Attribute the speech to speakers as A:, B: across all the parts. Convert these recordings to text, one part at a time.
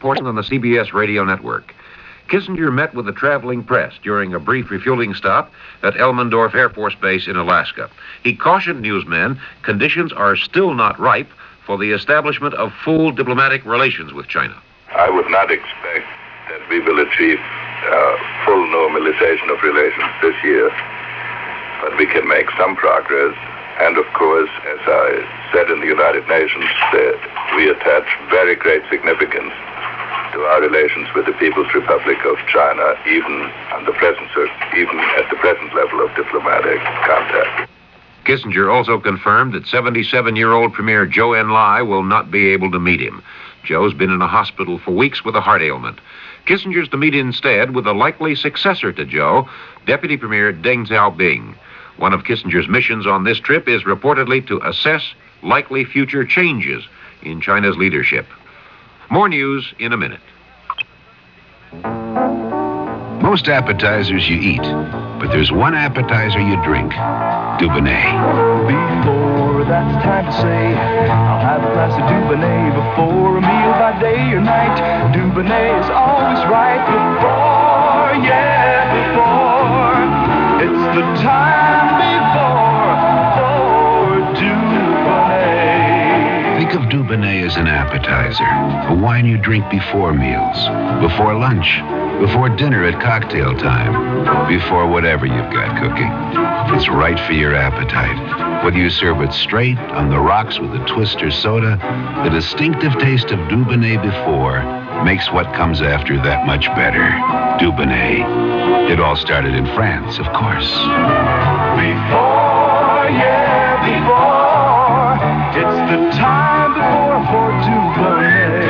A: reporting on the CBS radio network. Kissinger met with the traveling press during a brief refueling stop at Elmendorf Air Force Base in Alaska. He cautioned newsmen conditions are still not ripe for the establishment of full diplomatic relations with China.
B: I would not expect that we will achieve full normalization of relations this year, but we can make some progress. And of course, as I said in the United Nations, that we attach very great significance to our relations with the People's Republic of China, even at the present level of diplomatic contact.
A: Kissinger also confirmed that 77-year-old Premier Zhou Enlai will not be able to meet him. Zhou's been in a hospital for weeks with a heart ailment. Kissinger's to meet instead with a likely successor to Zhou, Deputy Premier Deng Xiaoping. One of Kissinger's missions on this trip is reportedly to assess likely future changes in China's leadership. More news in a minute.
C: Most appetizers you eat, but there's one appetizer you drink, Dubonnet.
D: Before that's time to say, I'll have a glass of Dubonnet before a meal by day or night. Dubonnet is always right before, before. It's the time before Dubonnet.
C: Think of Dubonnet as an appetizer, a wine you drink before meals, before lunch, before dinner at cocktail time, before whatever you've got cooking. It's right for your appetite. Whether you serve it straight, on the rocks with a twist or soda, the distinctive taste of Dubonnet before makes what comes after that much better. Dubonnet. It all started in France, of course.
D: Before, before. It's the time before for Dubonnet.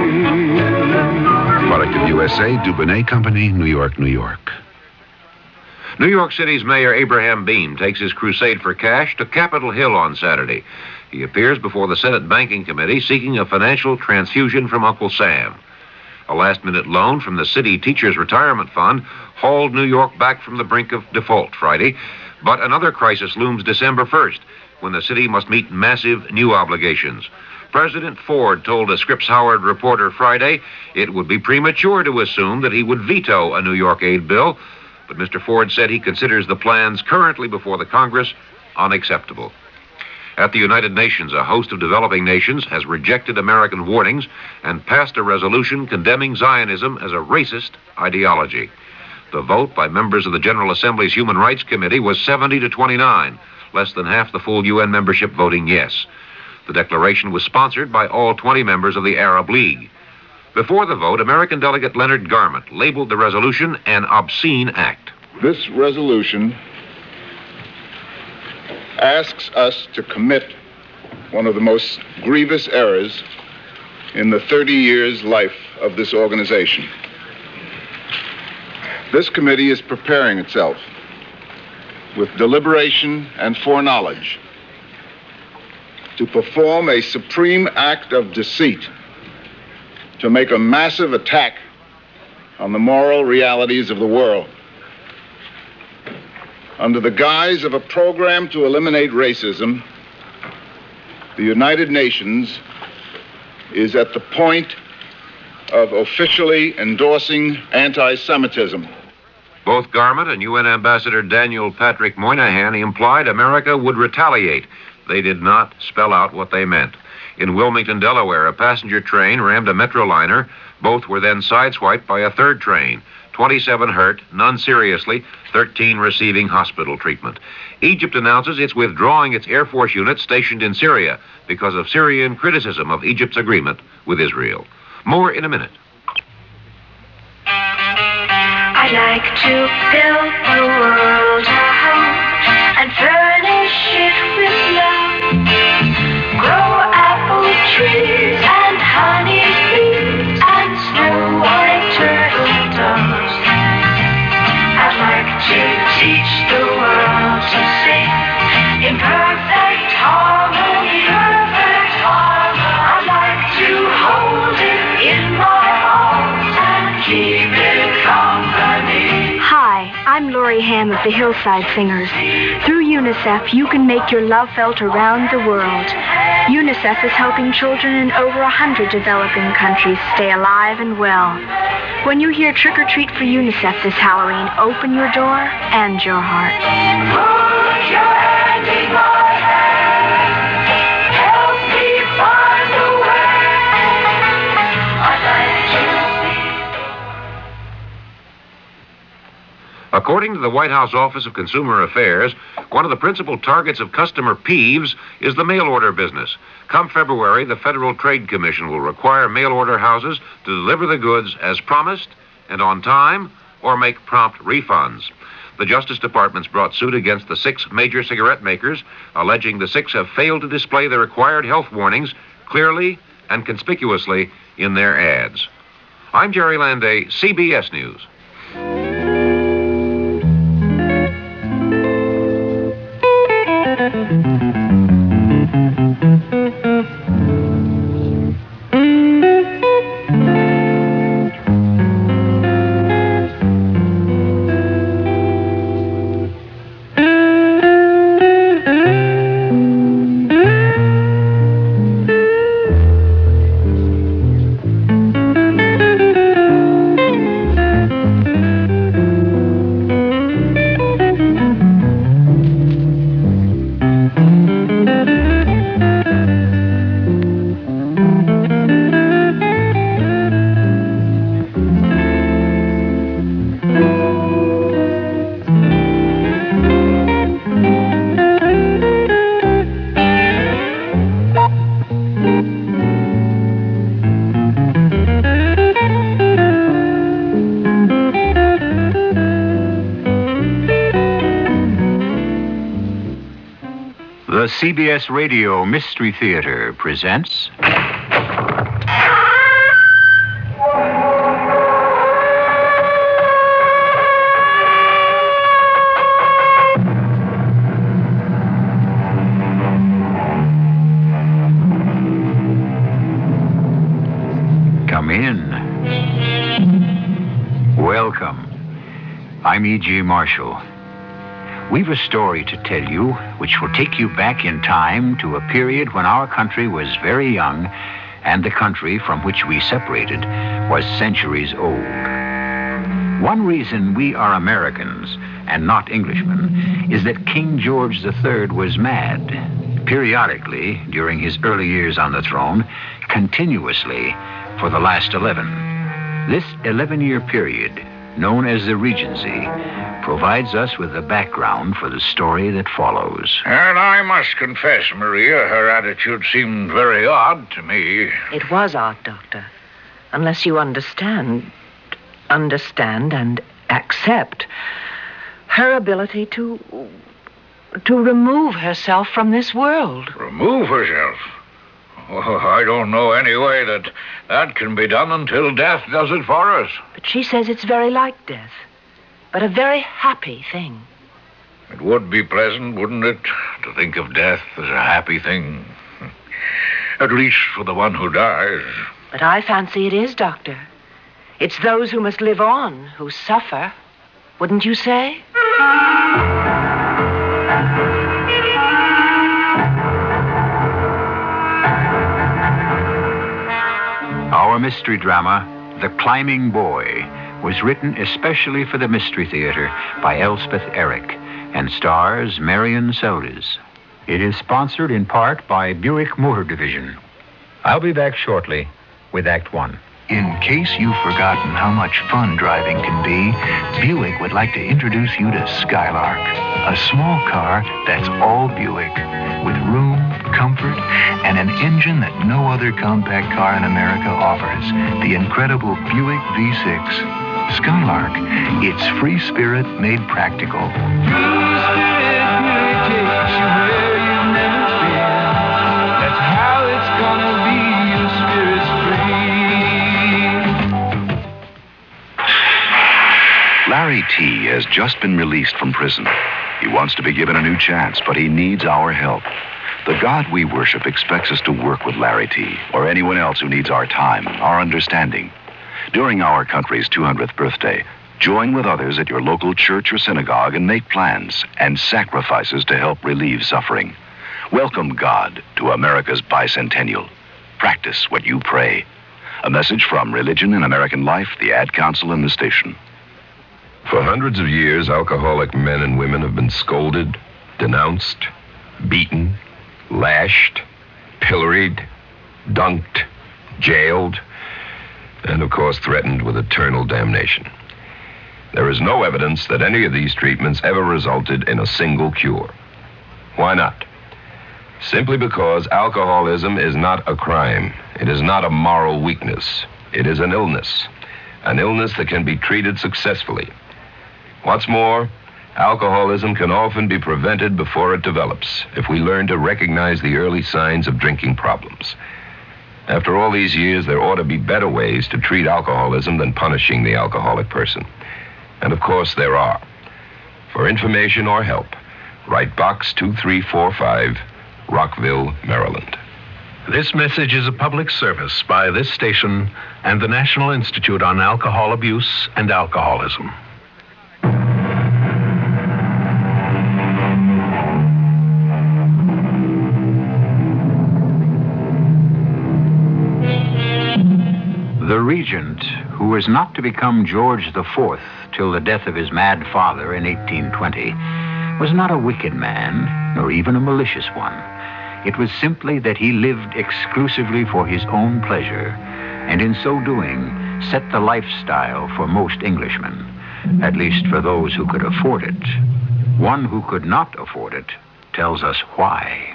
C: Product of USA, Dubonnet Company, New York, New York.
A: New York City's Mayor Abraham Beame takes his crusade for cash to Capitol Hill on Saturday. He appears before the Senate Banking Committee seeking a financial transfusion from Uncle Sam. A last-minute loan from the City Teachers Retirement Fund hauled New York back from the brink of default Friday, but another crisis looms December 1st, when the city must meet massive new obligations. President Ford told a Scripps Howard reporter Friday it would be premature to assume that he would veto a New York aid bill, but Mr. Ford said he considers the plans currently before the Congress unacceptable. At the United Nations, a host of developing nations has rejected American warnings and passed a resolution condemning Zionism as a racist ideology. The vote by members of the General Assembly's Human Rights Committee was 70-29, less than half the full UN membership voting yes. The declaration was sponsored by all 20 members of the Arab League. Before the vote, American delegate Leonard Garment labeled the resolution an obscene act.
E: This resolution asks us to commit one of the most grievous errors in the 30 years life of this organization. This committee is preparing itself with deliberation and foreknowledge to perform a supreme act of deceit, to make a massive attack on the moral realities of the world. Under the guise of a program to eliminate racism, the United Nations is at the point of officially endorsing anti-Semitism.
A: Both Garment and UN Ambassador Daniel Patrick Moynihan implied America would retaliate. They did not spell out what they meant. In Wilmington, Delaware, a passenger train rammed a Metroliner. Both were then sideswiped by a third train. 27 hurt, none seriously, 13 receiving hospital treatment. Egypt announces it's withdrawing its Air Force units stationed in Syria because of Syrian criticism of Egypt's agreement with Israel. More in a minute.
F: I'd like to build the world a home and furnish it with love. Grow apple trees and honey bees and snow white turtle doves. I'd like to teach the world to sing in perfect harmony. Perfect harmony. I'd like to hold it in my arms and keep it company.
G: Hi, I'm Lori Ham of the Hillside Singers. Through UNICEF, you can make your love felt around the world. UNICEF is helping children in over 100 developing countries stay alive and well. When you hear Trick or Treat for UNICEF this Halloween, open your door and your heart.
F: Put your hand in my hand. Help me find the way. I'd like to see.
A: According to the White House Office of Consumer Affairs, one of the principal targets of customer peeves is the mail order business. Come February, the Federal Trade Commission will require mail order houses to deliver the goods as promised and on time or make prompt refunds. The Justice Department's brought suit against the 6 major cigarette makers, alleging the 6 have failed to display the required health warnings clearly and conspicuously in their ads. I'm Jerry Landay, CBS News.
H: The CBS Radio Mystery Theater presents... Come in. Welcome. I'm E.G. Marshall. We've a story to tell you which will take you back in time to a period when our country was very young and the country from which we separated was centuries old. One reason we are Americans and not Englishmen is that King George III was mad. Periodically, during his early years on the throne, continuously for the last 11. This 11-year period, known as the Regency, provides us with the background for the story that follows.
I: And I must confess, Maria, her attitude seemed very odd to me.
J: It was odd, Doctor. Unless you understand and accept her ability to remove herself from this world.
I: Remove herself? Oh, I don't know any way that can be done until death does it for us.
J: But she says it's very like death, but a very happy thing.
I: It would be pleasant, wouldn't it, to think of death as a happy thing? At least for the one who dies.
J: But I fancy it is, Doctor. It's those who must live on who suffer, wouldn't you say?
H: Our mystery drama, The Climbing Boy, was written especially for the Mystery Theater by Elspeth Eric and stars Marion Seldes. It is sponsored in part by Buick Motor Division. I'll be back shortly with Act One.
K: In case you've forgotten how much fun driving can be, Buick would like to introduce you to Skylark, a small car that's all Buick, with room, comfort, and an engine that no other compact car in America offers, the incredible Buick V6. Skylark, it's free spirit made practical.
L: Larry T. has just been released from prison. He wants to be given a new chance, but he needs our help. The God we worship expects us to work with Larry T. or anyone else who needs our time, our understanding. During our country's 200th birthday, join with others at your local church or synagogue and make plans and sacrifices to help relieve suffering. Welcome God to America's bicentennial. Practice what you pray. A message from Religion and American Life, the Ad Council, and the station.
M: For hundreds of years, alcoholic men and women have been scolded, denounced, beaten, lashed, pilloried, dunked, jailed, and of course threatened with eternal damnation. There is no evidence that any of these treatments ever resulted in a single cure. Why not? Simply because alcoholism is not a crime. It is not a moral weakness. It is an illness that can be treated successfully. What's more, alcoholism can often be prevented before it develops if we learn to recognize the early signs of drinking problems. After all these years, there ought to be better ways to treat alcoholism than punishing the alcoholic person. And of course, there are. For information or help, write Box 2345, Rockville, Maryland.
N: This message is a public service by this station and the National Institute on Alcohol Abuse and Alcoholism.
H: The regent, who was not to become George IV till the death of his mad father in 1820, was not a wicked man, nor even a malicious one. It was simply that he lived exclusively for his own pleasure, and in so doing set the lifestyle for most Englishmen, at least for those who could afford it. One who could not afford it tells us why.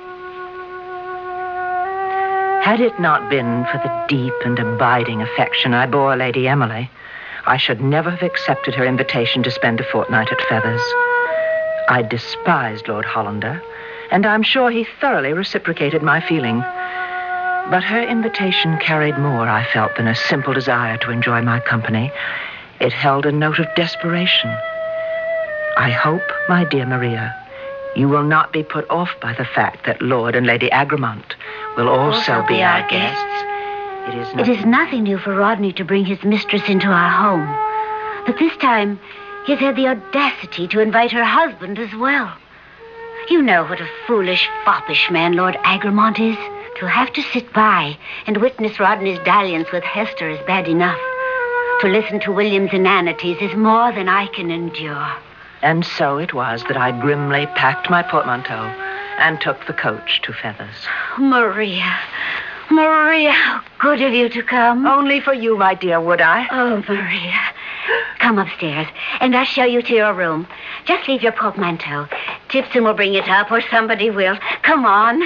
J: Had it not been for the deep and abiding affection I bore Lady Emily, I should never have accepted her invitation to spend a fortnight at Feathers. I despised Lord Hollander, and I'm sure he thoroughly reciprocated my feeling. But her invitation carried more, I felt, than a simple desire to enjoy my company. It held a note of desperation. I hope, my dear Maria, you will not be put off by the fact that Lord and Lady Agramont will also be our guests.
O: It is nothing new for Rodney to bring his mistress into our home. But this time, he has had the audacity to invite her husband as well. You know what a foolish, foppish man Lord Agramont is. To have to sit by and witness Rodney's dalliance with Hester is bad enough. To listen to William's inanities is more than I can endure.
J: And so it was that I grimly packed my portmanteau and took the coach to Feathers.
O: Maria, how good of you to come.
J: Only for you, my dear, would I?
O: Oh, Maria. Come upstairs, and I'll show you to your room. Just leave your portmanteau. Tipton will bring it up, or somebody will. Come on.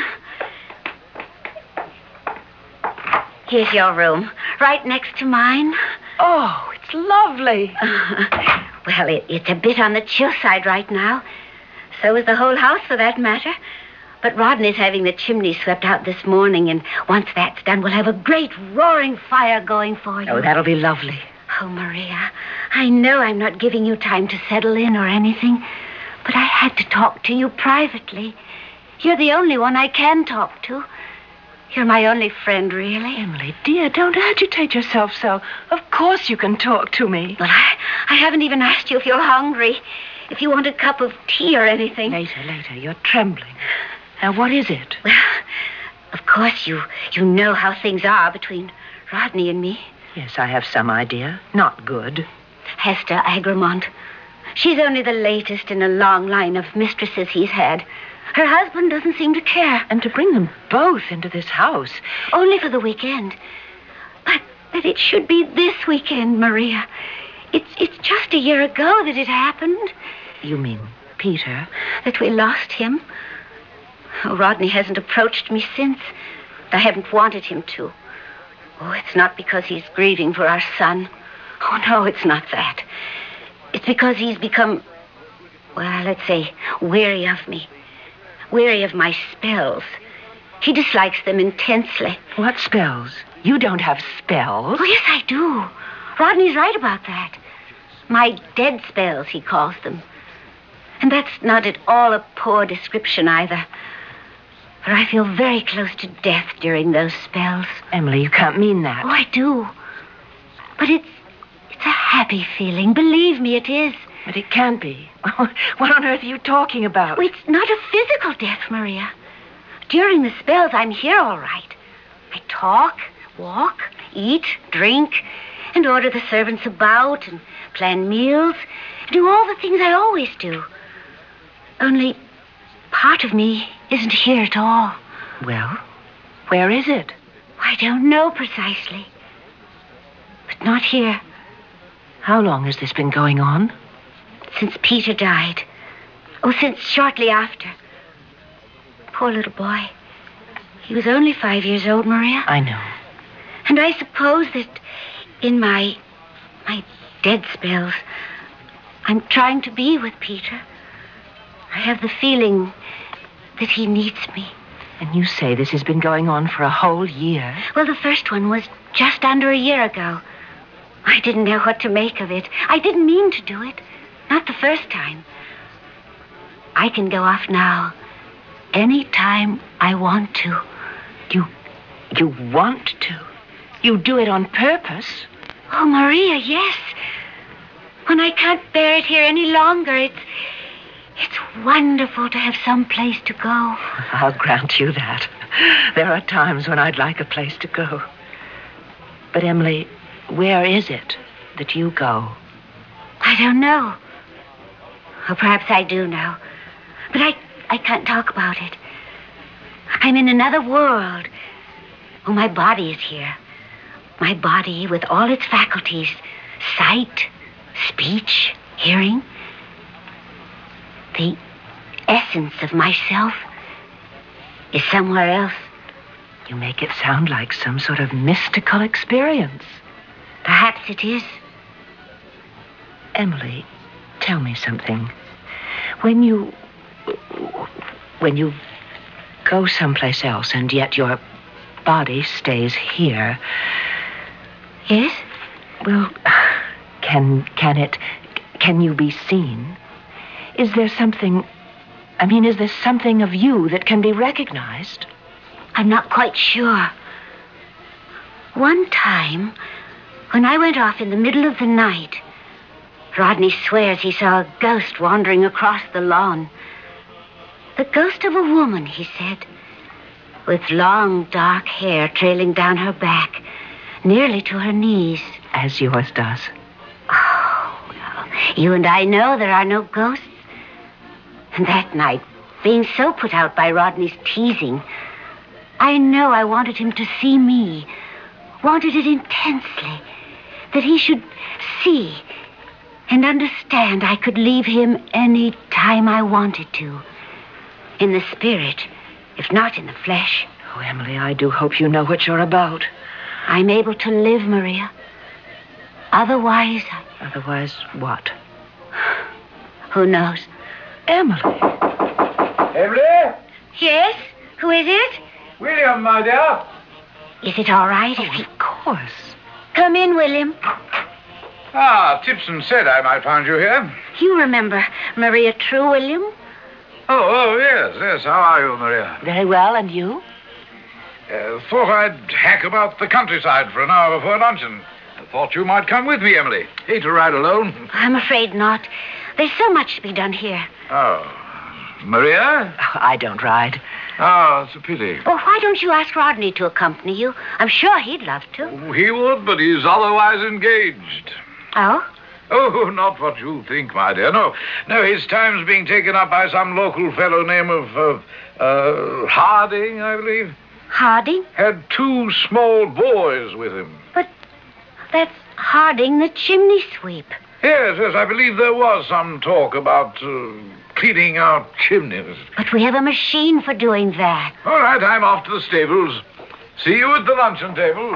O: Here's your room, right next to mine.
J: Oh, it's lovely.
O: Well, it's a bit on the chill side right now. So is the whole house, for that matter. But Rodney's having the chimney swept out this morning, and once that's done, we'll have a great roaring fire going for you.
J: Oh, that'll be lovely.
O: Oh, Maria, I know I'm not giving you time to settle in or anything, but I had to talk to you privately. You're the only one I can talk to. You're my only friend, really.
J: Emily, dear, don't agitate yourself so. Of course you can talk to me.
O: Well, I haven't even asked you if you're hungry, if you want a cup of tea or anything.
J: Later. You're trembling. Now, what is it?
O: Well, of course you know how things are between Rodney and me.
J: Yes, I have some idea. Not good.
O: Hester Agramont. She's only the latest in a long line of mistresses he's had. Her husband doesn't seem to care.
J: And to bring them both into this house.
O: Only for the weekend. But it should be this weekend, Maria. It's just a year ago that it happened.
J: You mean Peter?
O: That we lost him. Oh, Rodney hasn't approached me since. I haven't wanted him to. Oh, it's not because he's grieving for our son. Oh, no, it's not that. It's because he's become, well, let's say, weary of me. Weary of my spells. He dislikes them intensely.
J: What spells? You don't have spells.
O: Oh, yes, I do. Rodney's right about that. My dead spells, he calls them. And that's not at all a poor description either. For I feel very close to death during those spells.
J: Emily, you can't mean that.
O: Oh, I do. But it's a happy feeling. Believe me, it is.
J: But it can't be. What on earth are you talking about?
O: Oh, it's not a physical death, Maria. during the spells, I'm here all right. I talk, walk, eat, drink, and order the servants about and plan meals, do all the things I always do. Only part of me isn't here at all.
J: Well, where is it?
O: I don't know precisely. But not here.
J: How long has this been going on?
O: Since Peter died. Oh, since shortly after. Poor little boy. He was only 5 years old, Maria.
J: I know.
O: And I suppose that in my dead spells, I'm trying to be with Peter. I have the feeling that he needs me.
J: And you say this has been going on for a whole year?
O: Well, the first one was just under a year ago. I didn't know what to make of it. I didn't mean to do it. Not the first time. I can go off now. Any time I want to.
J: You want to? You do it on purpose?
O: Oh, Maria, yes. When I can't bear it here any longer, it's wonderful to have some place to go.
J: I'll grant you that. There are times when I'd like a place to go. But, Emily, where is it that you go?
O: I don't know. Or perhaps I do know. But I can't talk about it. I'm in another world. Oh, my body is here. My body with all its faculties. Sight, speech, hearing. The essence of myself is somewhere else.
J: You make it sound like some sort of mystical experience.
O: Perhaps it is.
J: Emily, tell me something. When you go someplace else and yet your body stays here.
O: Yes?
J: Well, can you be seen? Is there something of you that can be recognized?
O: I'm not quite sure. One time, when I went off in the middle of the night, Rodney swears he saw a ghost wandering across the lawn. The ghost of a woman, he said, with long, dark hair trailing down her back, nearly to her knees.
J: As yours does.
O: Oh, well, you and I know there are no ghosts. And that night, being so put out by Rodney's teasing, I know I wanted him to see me, wanted it intensely, that he should see and understand I could leave him any time I wanted to. In the spirit, if not in the flesh.
J: Oh, Emily, I do hope you know what you're about.
O: I'm able to live, Maria. Otherwise...
J: Otherwise what?
O: Who knows?
J: Emily.
P: Emily?
O: Yes? Who is it?
P: William, my dear.
O: Is it all right if he...
J: Of course.
O: Come in, William.
I: Ah, Tipson said I might find you here.
O: You remember Maria True, William?
I: Oh, yes. How are you, Maria?
J: Very well, and you?
I: Thought I'd hack about the countryside for an hour before luncheon. I thought you might come with me, Emily. Hate to ride alone.
O: I'm afraid not. There's so much to be done here.
I: Oh. Maria?
J: Oh, I don't ride.
I: Oh, it's a pity.
O: Well, why don't you ask Rodney to accompany you? I'm sure he'd love to.
I: Oh, he would, but he's otherwise engaged.
O: Oh?
I: Oh, not what you think, my dear. No, his time's being taken up by some local fellow named Harding, I believe.
O: Harding?
I: Had 2 small boys with him.
O: But that's Harding, the chimney sweep.
I: Yes, I believe there was some talk about cleaning out chimneys.
O: But we have a machine for doing that.
I: All right, I'm off to the stables. See you at the luncheon table.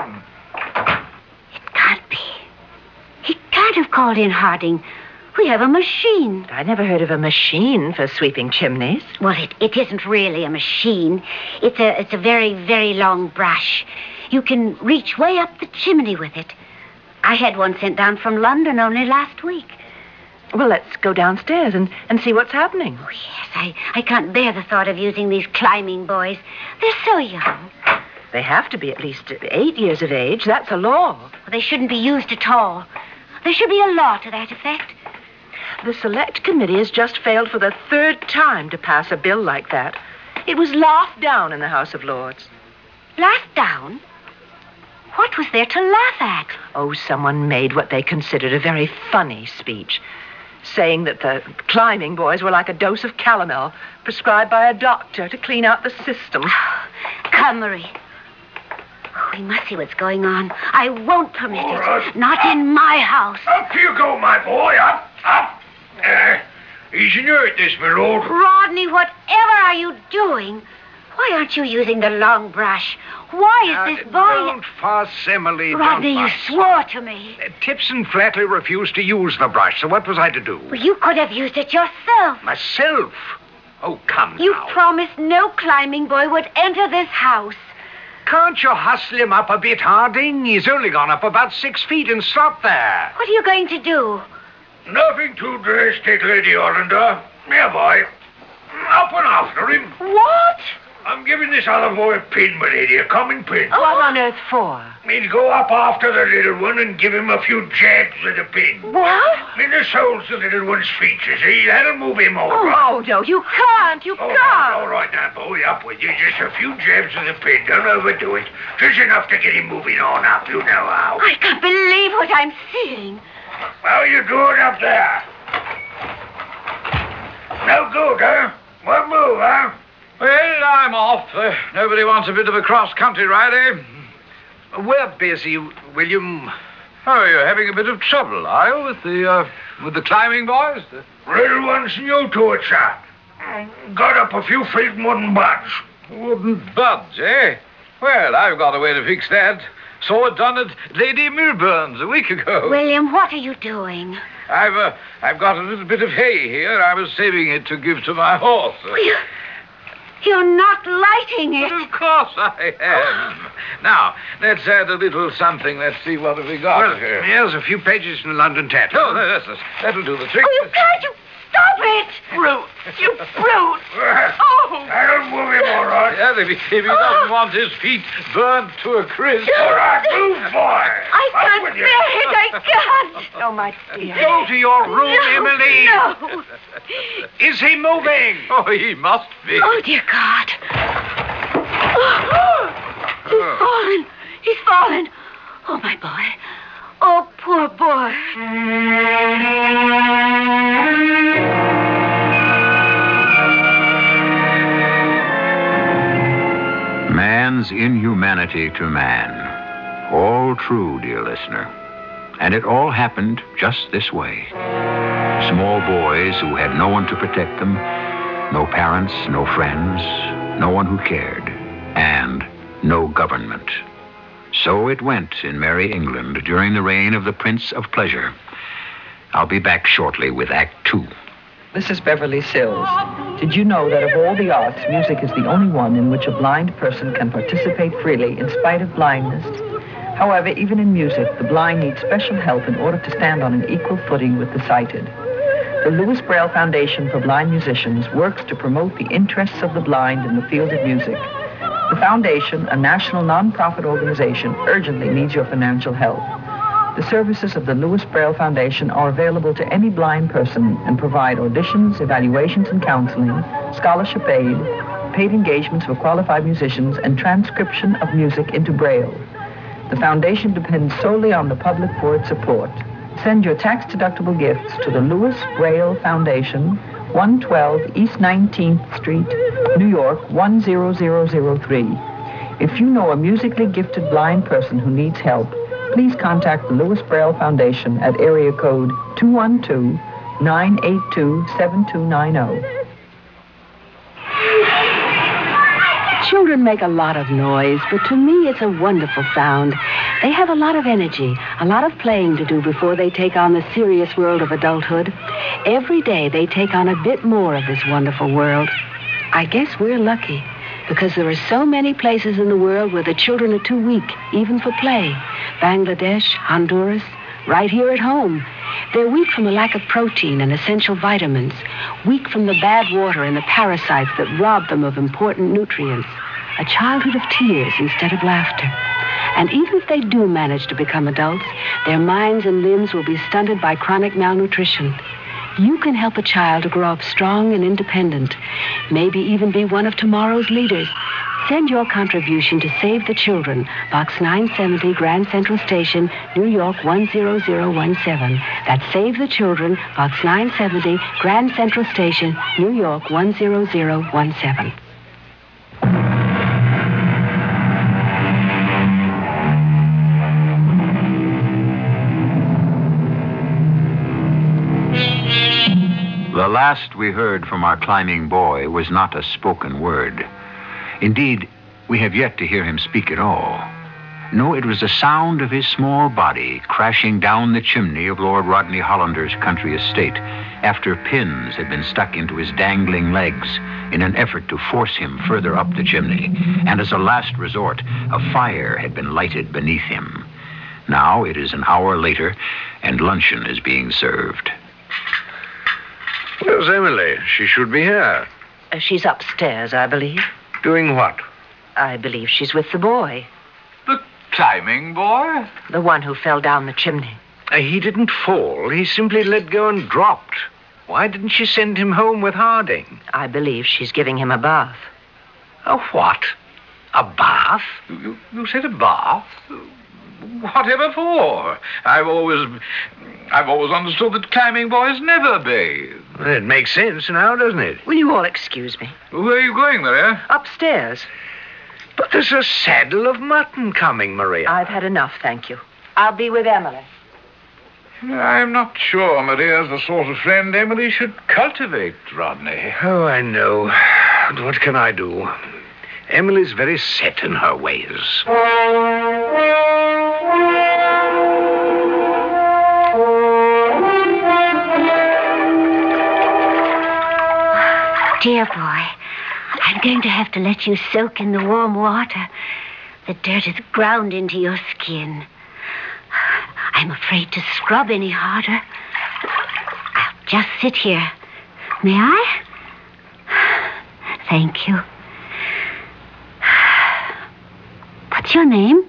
O: It can't be. He can't have called in Harding. We have a machine.
J: I never heard of a machine for sweeping chimneys.
O: Well, it isn't really a machine. It's a very, very long brush. You can reach way up the chimney with it. I had one sent down from London only last week.
J: Well, let's go downstairs and see what's happening.
O: Oh, yes, I can't bear the thought of using these climbing boys. They're so young.
J: They have to be at least 8 years of age. That's a law.
O: Well, they shouldn't be used at all. There should be a law to that effect.
J: The Select Committee has just failed for the 3rd time to pass a bill like that. It was laughed down in the House of Lords.
O: Laughed down? What was there to laugh at?
J: Oh, someone made what they considered a very funny speech, saying that the climbing boys were like a dose of calomel prescribed by a doctor to clean out the system.
O: Come, Marie. We must see what's going on. I won't permit it. Not in my house.
I: Up you go, my boy. Up. He's inert, this, my lord.
O: Rodney, whatever are you doing? Why aren't you using the long brush? Why is this boy...
H: Don't fuss, Emily.
O: Rodney,
H: don't
O: you
H: fuss.
O: swore to me.
H: Tipson flatly refused to use the brush, so what was I to do?
O: Well, you could have used it yourself.
H: Myself? Oh, come
O: You
H: now.
O: promised no climbing boy would enter this house.
H: Can't you hustle him up a bit, Harding? He's only gone up about 6 feet and stopped there.
O: What are you going to do?
I: Nothing too drastic, Lady Orlander. Here, boy. Up and after him.
O: What?
I: I'm giving this other boy a pin, my lady, a common pin.
J: What on earth for?
I: He'll go up after the little one and give him a few jabs with a pin.
O: What?
I: In the soles the little one's feet, you see. That'll move him over.
J: Oh, no, you can't. You can't.
I: All right now, boy, up with you. Just a few jabs with a pin. Don't overdo it. Just enough to get him moving on up. You know how.
O: I can't believe what I'm seeing.
I: How you doing up there? No good, huh? What move, huh?
P: Well, I'm off. Nobody wants a bit of a cross-country ride, eh? We're busy, William. Oh, you're having a bit of trouble, are you, with the climbing boys?
I: Little one's new to it, sir. Got up a few feet and wouldn't budge.
P: Wouldn't budge, eh? Well, I've got a way to fix that. Saw it done at Lady Milburn's a week ago.
O: William, what are you doing?
P: I've got a little bit of hay here. I was saving it to give to my horse.
O: You're not lighting it.
P: But of course I am. Now, let's add a little something. Let's see what have we got
H: Well,
P: here.
H: here's a few pages from the London Tatler.
P: Oh, that'll do the trick.
O: Oh, you can't. You stop it.
J: Brute. You brute.
O: Oh.
I: That'll move him all right.
P: Yeah, if he doesn't want his feet burnt to a crisp.
I: All right, move, boy.
O: I can't bear it. I can't.
J: Oh, my dear.
H: Go to your room,
O: No,
H: Emily.
O: No.
H: Is he moving?
P: Oh, he must be.
O: Oh, dear God. He's fallen. He's fallen. Oh, my boy. Oh, poor boy.
H: Man's inhumanity to man. All true, dear listener. And it all happened just this way. Small boys who had no one to protect them, no parents, no friends, no one who cared, and no government. So it went in merry England during the reign of the Prince of Pleasure. I'll be back shortly with Act 2.
Q: This is Beverly Sills. Did you know that of all the arts, music is the only one in which a blind person can participate freely in spite of blindness? However, even in music, the blind need special help in order to stand on an equal footing with the sighted. The Louis Braille Foundation for Blind Musicians works to promote the interests of the blind in the field of music. The foundation, a national non-profit organization, urgently needs your financial help. The services of the Louis Braille Foundation are available to any blind person and provide auditions, evaluations and counseling, scholarship aid, paid engagements for qualified musicians, and transcription of music into Braille. The foundation depends solely on the public for its support. Send your tax-deductible gifts to the Louis Braille Foundation, 112 East 19th Street, New York, 10003. If you know a musically gifted blind person who needs help, please contact the Louis Braille Foundation at area code 212-982-7290.
R: Children make a lot of noise, but to me it's a wonderful sound. They have a lot of energy, a lot of playing to do before they take on the serious world of adulthood. Every day they take on a bit more of this wonderful world. I guess we're lucky, because there are so many places in the world where the children are too weak, even for play. Bangladesh, Honduras, right here at home. They're weak from a lack of protein and essential vitamins, weak from the bad water and the parasites that rob them of important nutrients, a childhood of tears instead of laughter. And even if they do manage to become adults, their minds and limbs will be stunted by chronic malnutrition. You can help a child to grow up strong and independent, maybe even be one of tomorrow's leaders. Send your contribution to Save the Children, Box 970, Grand Central Station, New York 10017. That's Save the Children, Box 970, Grand Central Station, New York 10017.
H: The last we heard from our climbing boy was not a spoken word. Indeed, we have yet to hear him speak at all. No, it was the sound of his small body crashing down the chimney of Lord Rodney Hollander's country estate after pins had been stuck into his dangling legs in an effort to force him further up the chimney. And as a last resort, a fire had been lighted beneath him. Now it is an hour later, and luncheon is being served.
I: Where's Emily? She should be here.
J: She's upstairs, I believe.
I: Doing what?
J: I believe she's with the boy.
P: The climbing boy?
J: The one who fell down the chimney.
I: He didn't fall. He simply let go and dropped. Why didn't she send him home with Harding?
J: I believe she's giving him a bath.
I: A what? A bath?
P: You said a bath? Whatever for? I've always understood that climbing boys never bathe.
I: Well, it makes sense now, doesn't it?
J: Will you all excuse me?
P: Where are you going, Maria?
J: Upstairs.
I: But there's a saddle of mutton coming, Maria.
J: I've had enough, thank you. I'll be with Emily.
P: I'm not sure Maria's the sort of friend Emily should cultivate, Rodney.
I: Oh, I know. But what can I do? Emily's very set in her ways.
O: Dear boy, I'm going to have to let you soak in the warm water. The dirt has ground into your skin. I'm afraid to scrub any harder. I'll just sit here. May I? Thank you. What's your name?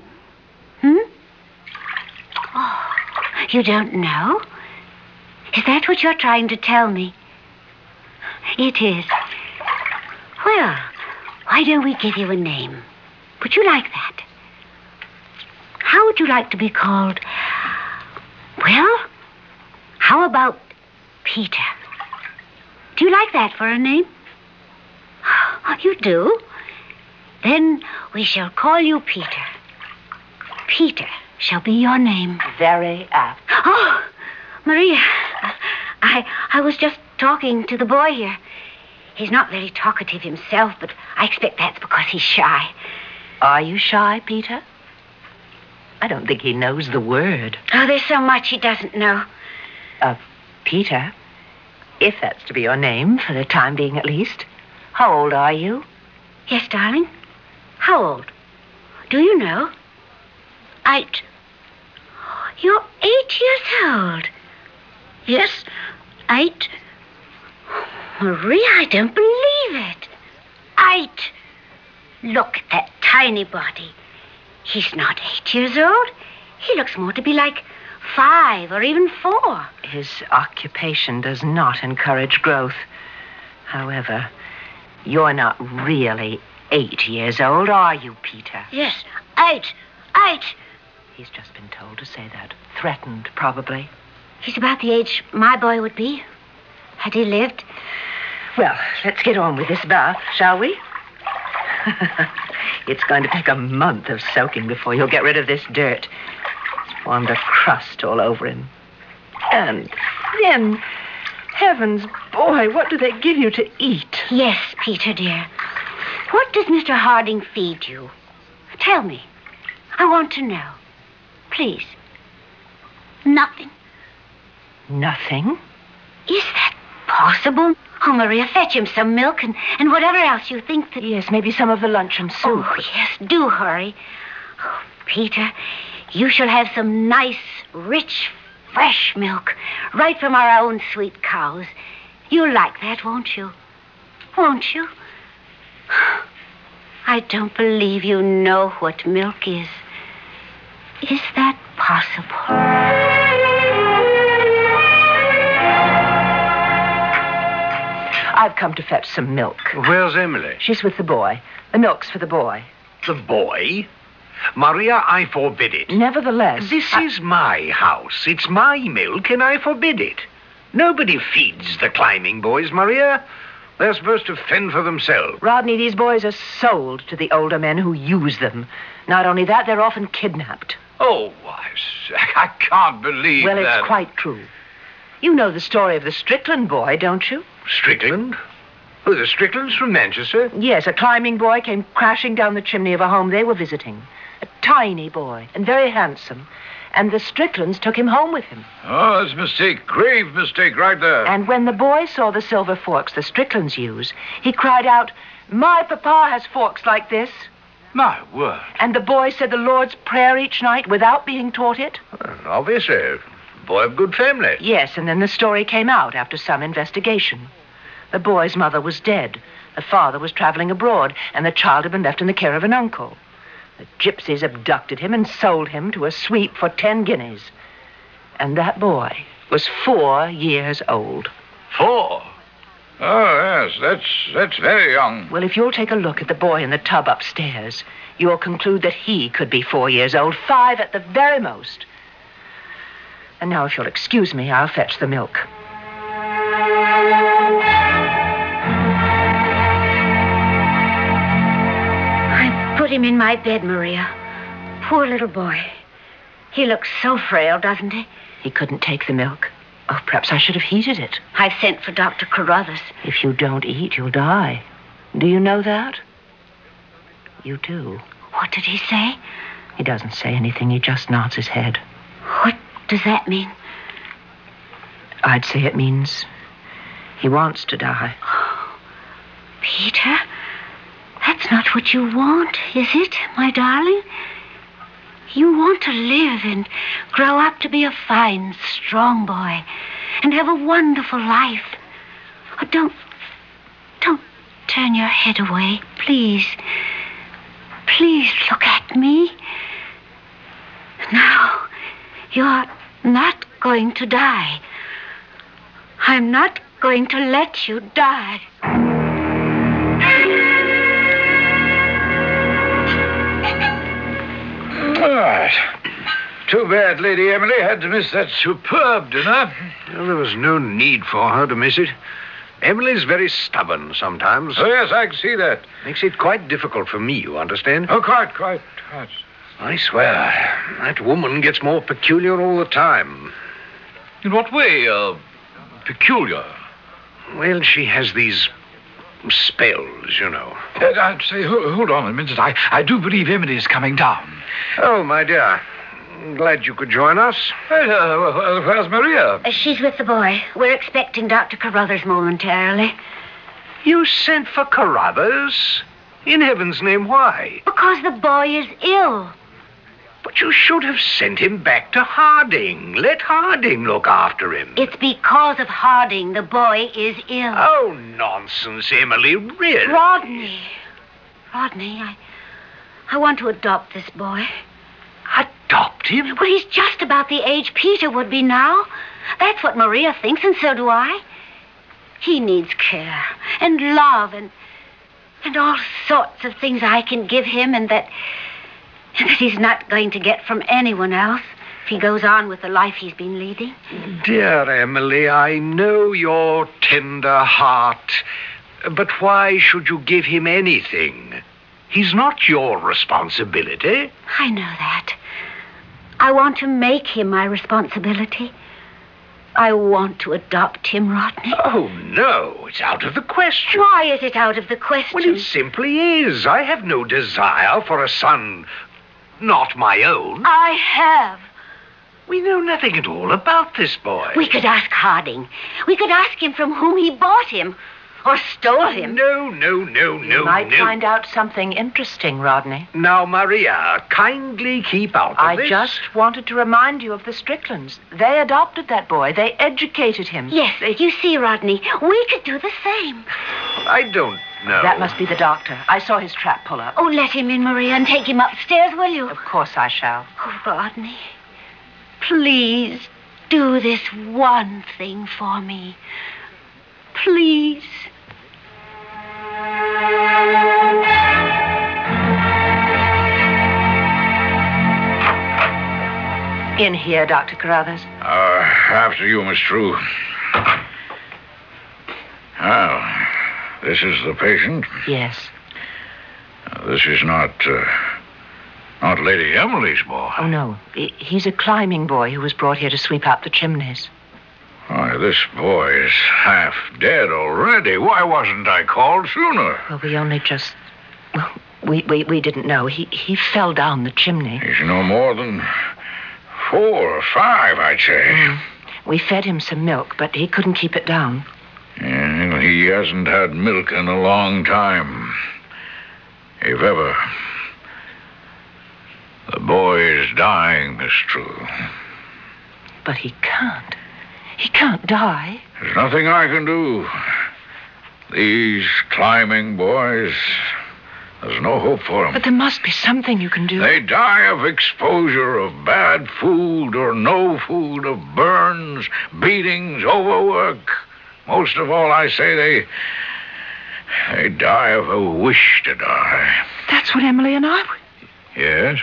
O: Oh, you don't know? Is that what you're trying to tell me? It is. Well, why don't we give you a name? Would you like that? How would you like to be called? Well, how about Peter? Do you like that for a name? Oh, you do? Then we shall call you Peter. Peter shall be your name.
J: Very apt.
O: Oh, Maria, I was just talking to the boy here. He's not very talkative himself, but I expect that's because he's shy.
J: Are you shy, Peter? I don't think he knows the word.
O: Oh, there's so much he doesn't know.
J: Peter, if that's to be your name, for the time being at least, how old are you?
O: Yes, darling. How old? Do you know? 8. You're 8 years old. Yes, 8. Maria, I don't believe it. 8. Look at that tiny body. He's not 8 years old. He looks more to be like 5 or even 4.
J: His occupation does not encourage growth. However, you're not really 8 years old, are you, Peter?
O: Yes, 8. 8.
J: He's just been told to say that. Threatened, probably.
O: He's about the age my boy would be, had he lived.
J: Well, let's get on with this bath, shall we? It's going to take a month of soaking before you'll get rid of this dirt. It's formed a crust all over him. And then, heavens, boy, what do they give you to eat?
O: Yes, Peter, dear. What does Mr. Harding feed you? Tell me. I want to know. Please. Nothing.
J: Nothing?
O: Is that possible? Oh, Maria, fetch him some milk and whatever else you think that...
J: Yes, maybe some of the luncheon soup.
O: Oh, yes, do hurry. Oh, Peter, you shall have some nice, rich, fresh milk right from our own sweet cows. You'll like that, won't you? Won't you? I don't believe you know what milk is. Is that possible?
J: I've come to fetch some milk.
S: Where's Emily?
J: She's with the boy. The milk's for the boy.
S: The boy? Maria, I forbid it.
J: Nevertheless...
S: This is my house. It's my milk, and I forbid it. Nobody feeds the climbing boys, Maria. They're supposed to fend for themselves.
J: Rodney, these boys are sold to the older men who use them. Not only that, they're often kidnapped.
S: Oh, I can't believe
J: well,
S: that.
J: Well, it's quite true. You know the story of the Strickland boy, don't you?
S: Strickland? Oh, the Stricklands from Manchester?
J: Yes, a climbing boy came crashing down the chimney of a home they were visiting. A tiny boy, and very handsome. And the Stricklands took him home with him.
S: Oh, that's a mistake. Grave mistake right there.
J: And when the boy saw the silver forks the Stricklands use, he cried out, "My papa has forks like this."
S: My word.
J: And the boy said the Lord's Prayer each night without being taught it.
S: Well, obviously, a boy of good family.
J: Yes, and then the story came out after some investigation. The boy's mother was dead. The father was traveling abroad, and the child had been left in the care of an uncle. The gypsies abducted him and sold him to a sweep for 10 guineas. And that boy was 4 years old.
S: 4? Oh, yes, that's very young.
J: Well, if you'll take a look at the boy in the tub upstairs, you'll conclude that he could be 4 years old, 5 at the very most. And now, if you'll excuse me, I'll fetch the milk.
O: Put him in my bed, Maria. Poor little boy. He looks so frail, doesn't he?
J: He couldn't take the milk. Oh, perhaps I should have heated it.
O: I've sent for Dr. Carruthers.
J: If you don't eat, you'll die. Do you know that? You do.
O: What did he say?
J: He doesn't say anything. He just nods his head.
O: What does that mean?
J: I'd say it means he wants to die.
O: Oh, Peter? That's not what you want, is it, my darling? You want to live and grow up to be a fine, strong boy and have a wonderful life. Oh, don't turn your head away, please. Please look at me. Now, you're not going to die. I'm not going to let you die.
S: All right. Too bad Lady Emily had to miss that superb dinner.
P: Well, there was no need for her to miss it. Emily's very stubborn sometimes.
S: Oh, yes, I can see that.
P: Makes it quite difficult for me, you understand?
S: Oh, quite.
P: I swear, that woman gets more peculiar all the time.
S: In what way, peculiar?
P: Well, she has these spells, you know.
S: I'd say, hold on a minute. I do believe Emily's coming down.
P: Oh, my dear. I'm glad you could join us.
S: Where's Maria?
O: She's with the boy. We're expecting Dr. Carruthers momentarily.
P: You sent for Carruthers? In heaven's name, why?
O: Because the boy is ill.
P: But you should have sent him back to Harding. Let Harding look after him.
O: It's because of Harding the boy is ill.
P: Oh, nonsense, Emily, really.
O: Rodney, I want to adopt this boy.
P: Adopt him?
O: Well, he's just about the age Peter would be now. That's what Maria thinks, and so do I. He needs care and love and all sorts of things I can give him and that he's not going to get from anyone else if he goes on with the life he's been leading.
P: Dear Emily, I know your tender heart, but why should you give him anything? He's not your responsibility.
O: I know that. I want to make him my responsibility. I want to adopt him, Rodney.
P: Oh, no, it's out of the question.
O: Why is it out of the question?
P: Well, it simply is. I have no desire for a son not my own.
O: I have.
P: We know nothing at all about this boy.
O: We could ask Harding. We could ask him from whom he bought him. Or stole him.
P: No.
J: You might find out something interesting, Rodney.
P: Now, Maria, kindly keep out of this.
J: I just wanted to remind you of the Stricklands. They adopted that boy. They educated him.
O: Yes, you see, Rodney, we could do the same.
P: I don't know.
J: That must be the doctor. I saw his trap pull up.
O: Oh, let him in, Maria, and take him upstairs, will you?
J: Of course I shall.
O: Oh, Rodney, please do this one thing for me. Please.
J: In here, Dr. Carruthers.
I: After you, Miss True. Well, this is the patient.
J: Yes.
I: This is not Lady Emily's boy.
J: Oh, no. He's a climbing boy who was brought here to sweep out the chimneys.
I: Why, this boy is half dead already. Why wasn't I called sooner?
J: Well, we only just... Well, we didn't know. He fell down the chimney.
I: He's no more than 4 or 5, I'd say.
J: We fed him some milk, but he couldn't keep it down.
I: Yeah, he hasn't had milk in a long time. If ever. The boy is dying, Miss True.
J: But he can't. He can't die.
I: There's nothing I can do. These climbing boys, there's no hope for them.
J: But there must be something you can do.
I: They die of exposure, of bad food or no food, of burns, beatings, overwork. Most of all, I say they die of a wish to die.
J: That's what Emily and I were...
I: Yes?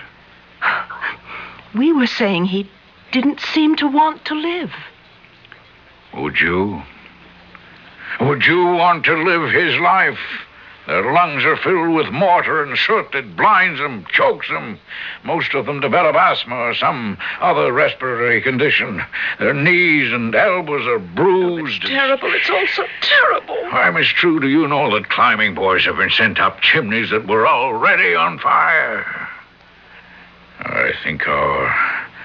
J: We were saying he didn't seem to want to live.
I: Would you? Would you want to live his life? Their lungs are filled with mortar and soot that blinds them, chokes them. Most of them develop asthma or some other respiratory condition. Their knees and elbows are bruised.
J: It's terrible. It's all so terrible.
I: Why, Miss True, do you know that climbing boys have been sent up chimneys that were already on fire? I think our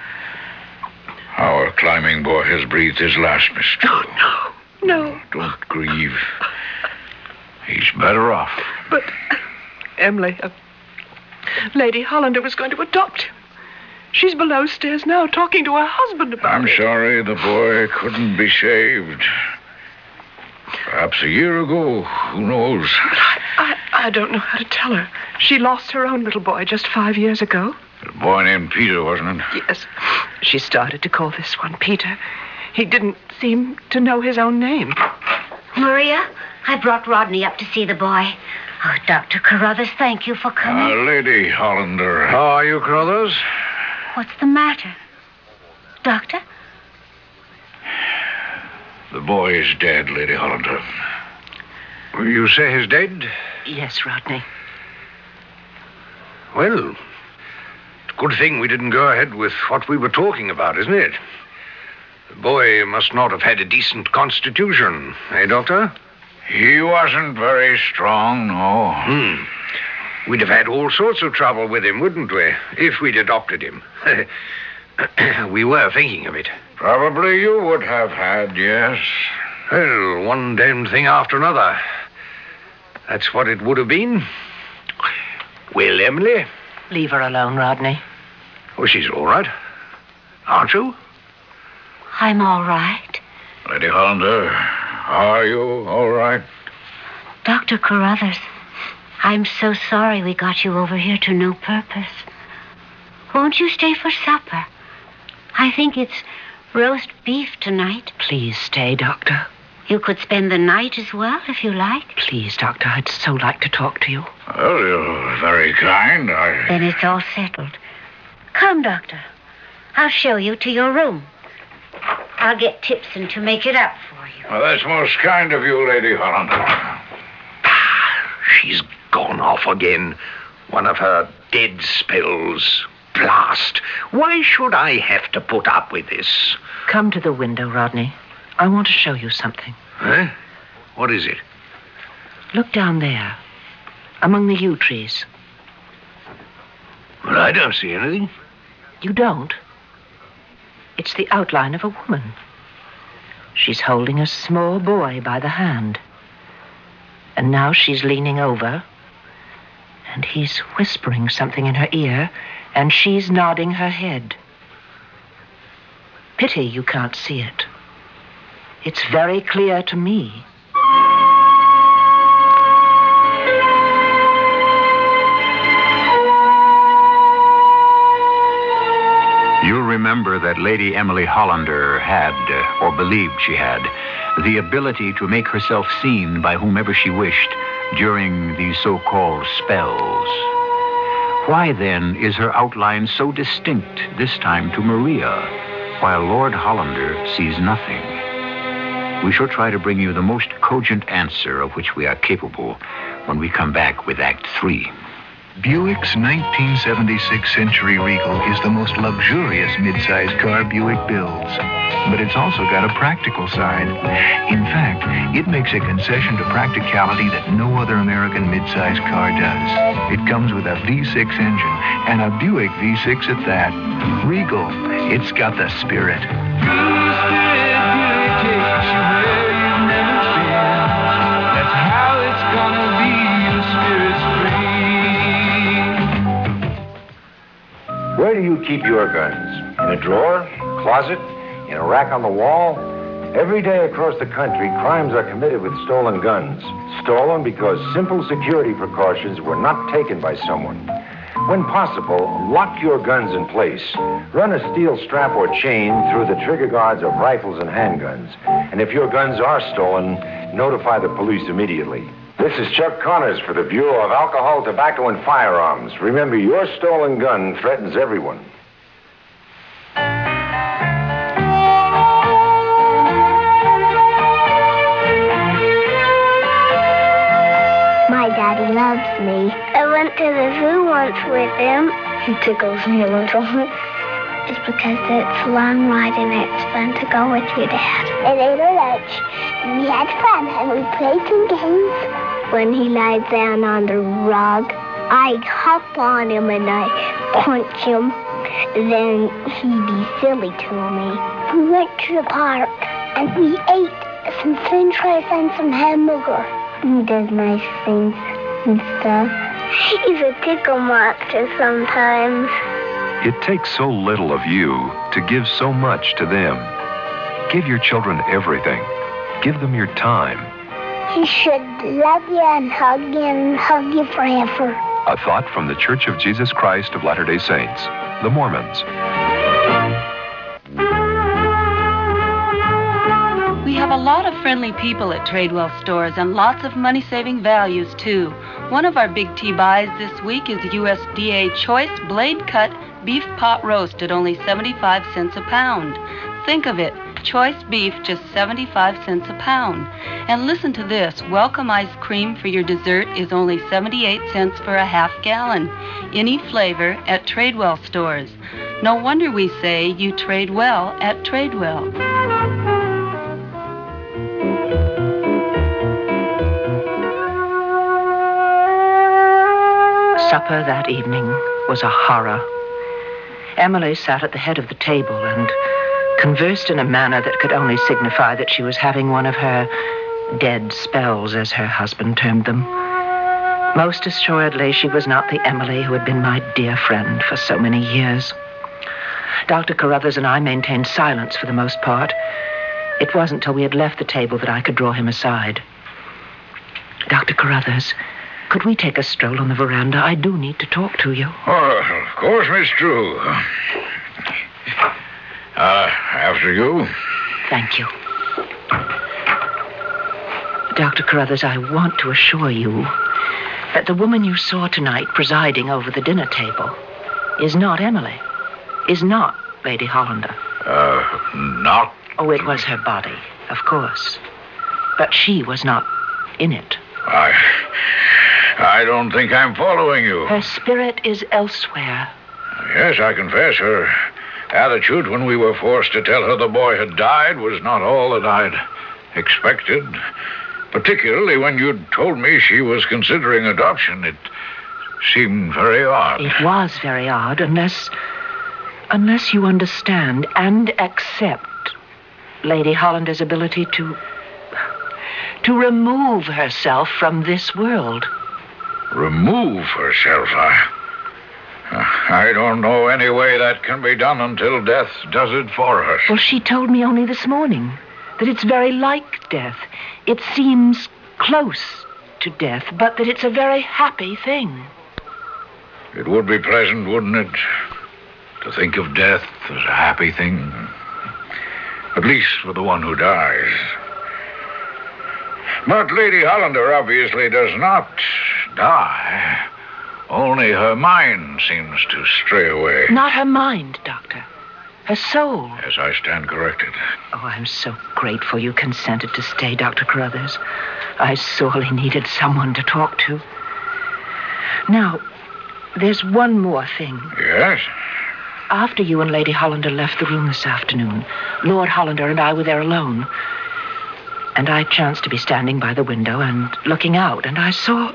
I: climbing boy has breathed his last, Miss True.
J: Oh, no.
I: Don't grieve. He's better off.
J: But Emily, Lady Hollander was going to adopt him. She's below stairs now talking to her husband about
I: I'm
J: it.
I: sorry the boy couldn't be saved. Perhaps a year ago. Who knows?
J: But I don't know how to tell her. She lost her own little boy just 5 years ago.
I: A boy named Peter, wasn't it?
J: Yes. She started to call this one Peter. He didn't seem to know his own name.
O: Maria, I brought Rodney up to see the boy. Oh, Dr. Carruthers, thank you for coming.
I: Lady Hollander. How are you, Carruthers?
O: What's the matter? Doctor?
I: The boy is dead, Lady Hollander. You say he's dead?
J: Yes, Rodney.
S: Well, it's a good thing we didn't go ahead with what we were talking about, isn't it? The boy must not have had a decent constitution, eh, Doctor?
I: He wasn't very strong, no.
S: We'd have had all sorts of trouble with him, wouldn't we, if we'd adopted him? We were thinking of it.
I: Probably you would have had, yes.
S: Well, one damned thing after another. That's what it would have been. Well, Emily?
J: Leave her alone, Rodney.
S: Oh, she's all right. Aren't you?
O: I'm all right.
I: Lady Hollander, are you all right?
O: Dr. Carruthers, I'm so sorry we got you over here to no purpose. Won't you stay for supper? I think it's roast beef tonight.
J: Please stay, Doctor.
O: You could spend the night as well, if you like.
J: Please, Doctor, I'd so like to talk to you.
I: Well, you're very kind.
O: Then it's all settled. Come, Doctor. I'll show you to your room. I'll get Tipson to make it up for you.
I: Well, that's most kind of you, Lady Hollander.
S: She's gone off again. One of her dead spells. Blast. Why should I have to put up with this?
J: Come to the window, Rodney. I want to show you something.
S: Eh? What is it?
J: Look down there, among the yew trees.
S: Well, I don't see anything.
J: You don't? It's the outline of a woman. She's holding a small boy by the hand. And now she's leaning over, and he's whispering something in her ear, and she's nodding her head. Pity you can't see it. It's very clear to me.
H: You'll remember that Lady Emily Hollander had, or believed she had, the ability to make herself seen by whomever she wished, during these so-called spells. Why, then, is her outline so distinct this time to Maria, while Lord Hollander sees nothing? We shall try to bring you the most cogent answer of which we are capable when we come back with Act 3.
K: Buick's 1976 Century Regal is the most luxurious midsize car Buick builds. But it's also got a practical side. In fact, it makes a concession to practicality that no other American midsize car does. It comes with a V6 engine, and a Buick V6 at that. Regal, it's got the spirit.
D: That's how it's gonna be, your spirit's free.
T: Where do you keep your guns? In a drawer? Closet? In a rack on the wall? Every day across the country, crimes are committed with stolen guns. Stolen because simple security precautions were not taken by someone. When possible, lock your guns in place. Run a steel strap or chain through the trigger guards of rifles and handguns. And if your guns are stolen, notify the police immediately. This is Chuck Connors for the Bureau of Alcohol, Tobacco, and Firearms. Remember, your stolen gun threatens everyone.
U: My daddy loves me. I went to the zoo once with him. He tickles me a little. It's because it's a long ride and it's fun to go with your dad. And ate our lunch. And we had fun and we played some games. When he lies down on the rug, I hop on him and I punch him. Then he'd be silly to me. We went to the park and we ate some french fries and some hamburger. He does nice things and stuff. He's a tickle monster sometimes.
V: It takes so little of you to give so much to them. Give your children everything. Give them your time.
U: He should love you and hug you forever.
V: A thought from the Church of Jesus Christ of Latter-day Saints, the Mormons.
W: We have a lot of friendly people at Tradewell stores and lots of money-saving values, too. One of our big T buys this week is USDA Choice Blade-Cut Beef Pot Roast at only 75 cents a pound. Think of it. Choice beef, just 75 cents a pound. And listen to this. Welcome ice cream for your dessert is only 78 cents for a half gallon. Any flavor at Tradewell stores. No wonder we say you trade well at Tradewell.
J: Supper that evening was a horror. Emily sat at the head of the table and conversed in a manner that could only signify that she was having one of her dead spells, as her husband termed them. Most assuredly, she was not the Emily who had been my dear friend for so many years. Dr. Carruthers and I maintained silence for the most part. It wasn't till we had left the table that I could draw him aside. Dr. Carruthers, could we take a stroll on the veranda? I do need to talk to you.
I: Oh, of course, Miss True. After you.
J: Thank you. Dr. Carruthers, I want to assure you that the woman you saw tonight presiding over the dinner table is not Emily, is not Lady Hollander.
I: Not?
J: Oh, it was her body, of course. But she was not in it.
I: I don't think I'm following you.
J: Her spirit is elsewhere.
I: Yes, I confess her attitude when we were forced to tell her the boy had died was not all that I'd expected. Particularly when you'd told me she was considering adoption. It seemed very odd.
J: It was very odd, unless you understand and accept Lady Hollander's ability to remove herself from this world.
I: Remove herself? I don't know any way that can be done until death does it for us.
J: Well, she told me only this morning that it's very like death. It seems close to death, but that it's a very happy thing.
I: It would be pleasant, wouldn't it, to think of death as a happy thing? At least for the one who dies. But Lady Hollander obviously does not die. Only her mind seems to stray away.
J: Not her mind, Doctor. Her soul.
I: Yes, I stand corrected.
J: Oh, I'm so grateful you consented to stay, Dr. Carruthers. I sorely needed someone to talk to. Now, there's one more thing.
I: Yes?
J: After you and Lady Hollander left the room this afternoon, Lord Hollander and I were there alone. And I chanced to be standing by the window and looking out, and I saw...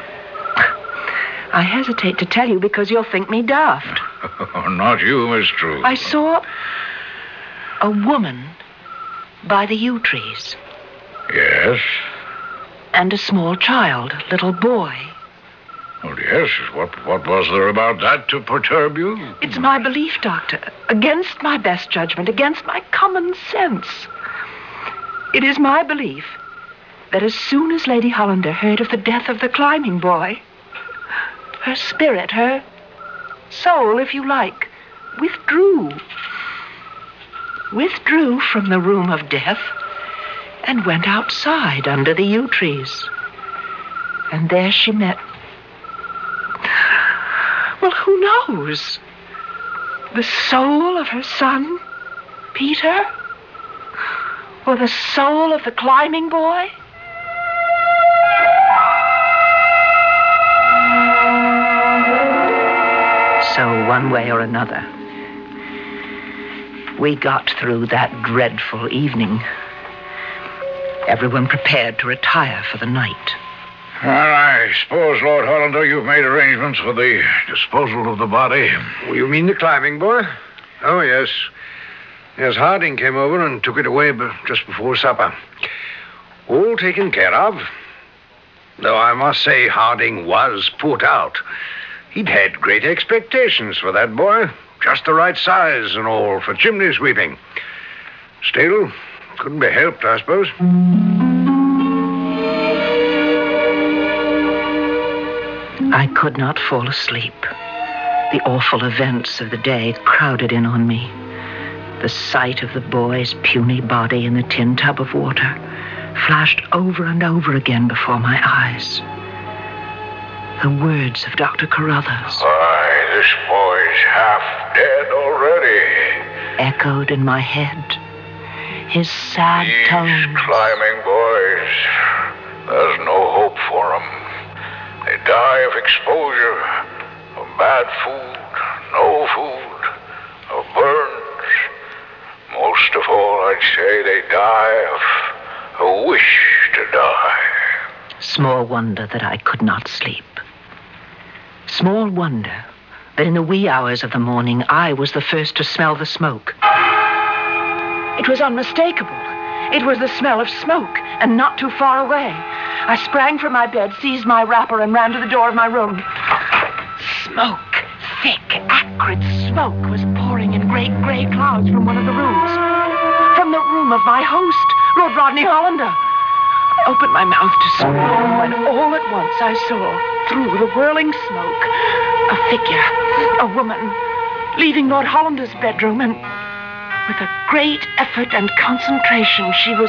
J: I hesitate to tell you because you'll think me daft.
I: Not you, Miss True.
J: I saw a woman by the yew trees.
I: Yes?
J: And a small child, a little boy.
I: Oh, yes. What was there about that to perturb you?
J: It's my belief, Doctor, against my best judgment, against my common sense. It is my belief that as soon as Lady Hollander heard of the death of the climbing boy, her spirit, her soul, if you like, withdrew from the room of death and went outside under the yew trees. And there she met... Well, who knows? The soul of her son, Peter? Or the soul of the climbing boy? So, one way or another, we got through that dreadful evening. Everyone prepared to retire for the night.
I: Well, I suppose, Lord Hollander, you've made arrangements for the disposal of the body.
P: You mean the climbing boy? Oh, yes. Yes, Harding came over and took it away just before supper. All taken care of. Though I must say Harding was put out. He'd had great expectations for that boy. Just the right size and all for chimney sweeping. Still, couldn't be helped, I suppose.
J: I could not fall asleep. The awful events of the day crowded in on me. The sight of the boy's puny body in the tin tub of water flashed over and over again before my eyes. The words of Dr. Carruthers.
I: Why, this boy's half dead already.
J: Echoed in my head. His sad tones.
I: Climbing boys, there's no hope for them. They die of exposure, of bad food, no food, of burns. Most of all, I'd say they die of a wish to die.
J: Small wonder that I could not sleep. Small wonder that in the wee hours of the morning I was the first to smell the smoke. It was unmistakable. It was the smell of smoke, and not too far away. I sprang from my bed, seized my wrapper, and ran to the door of my room. Smoke, thick, acrid smoke, was pouring in great gray clouds from one of the rooms. From the room of my host, Lord Rodney Hollander. I opened my mouth to scream when all at once I saw, through the whirling smoke, a figure, a woman, leaving Lord Hollander's bedroom, and with a great effort and concentration, she was...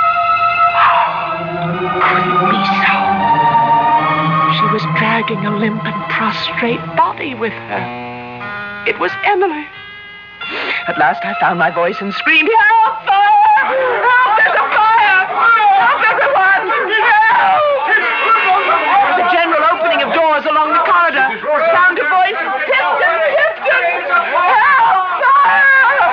J: couldn't be so. She was dragging a limp and prostrate body with her. It was Emily. At last I found my voice and screamed, "Help! Fire! Help! There's a fire! Help, everyone! Help!" The general opening of doors along the corridor. Sound of voices. Tipton! Tipton! Help! Fire!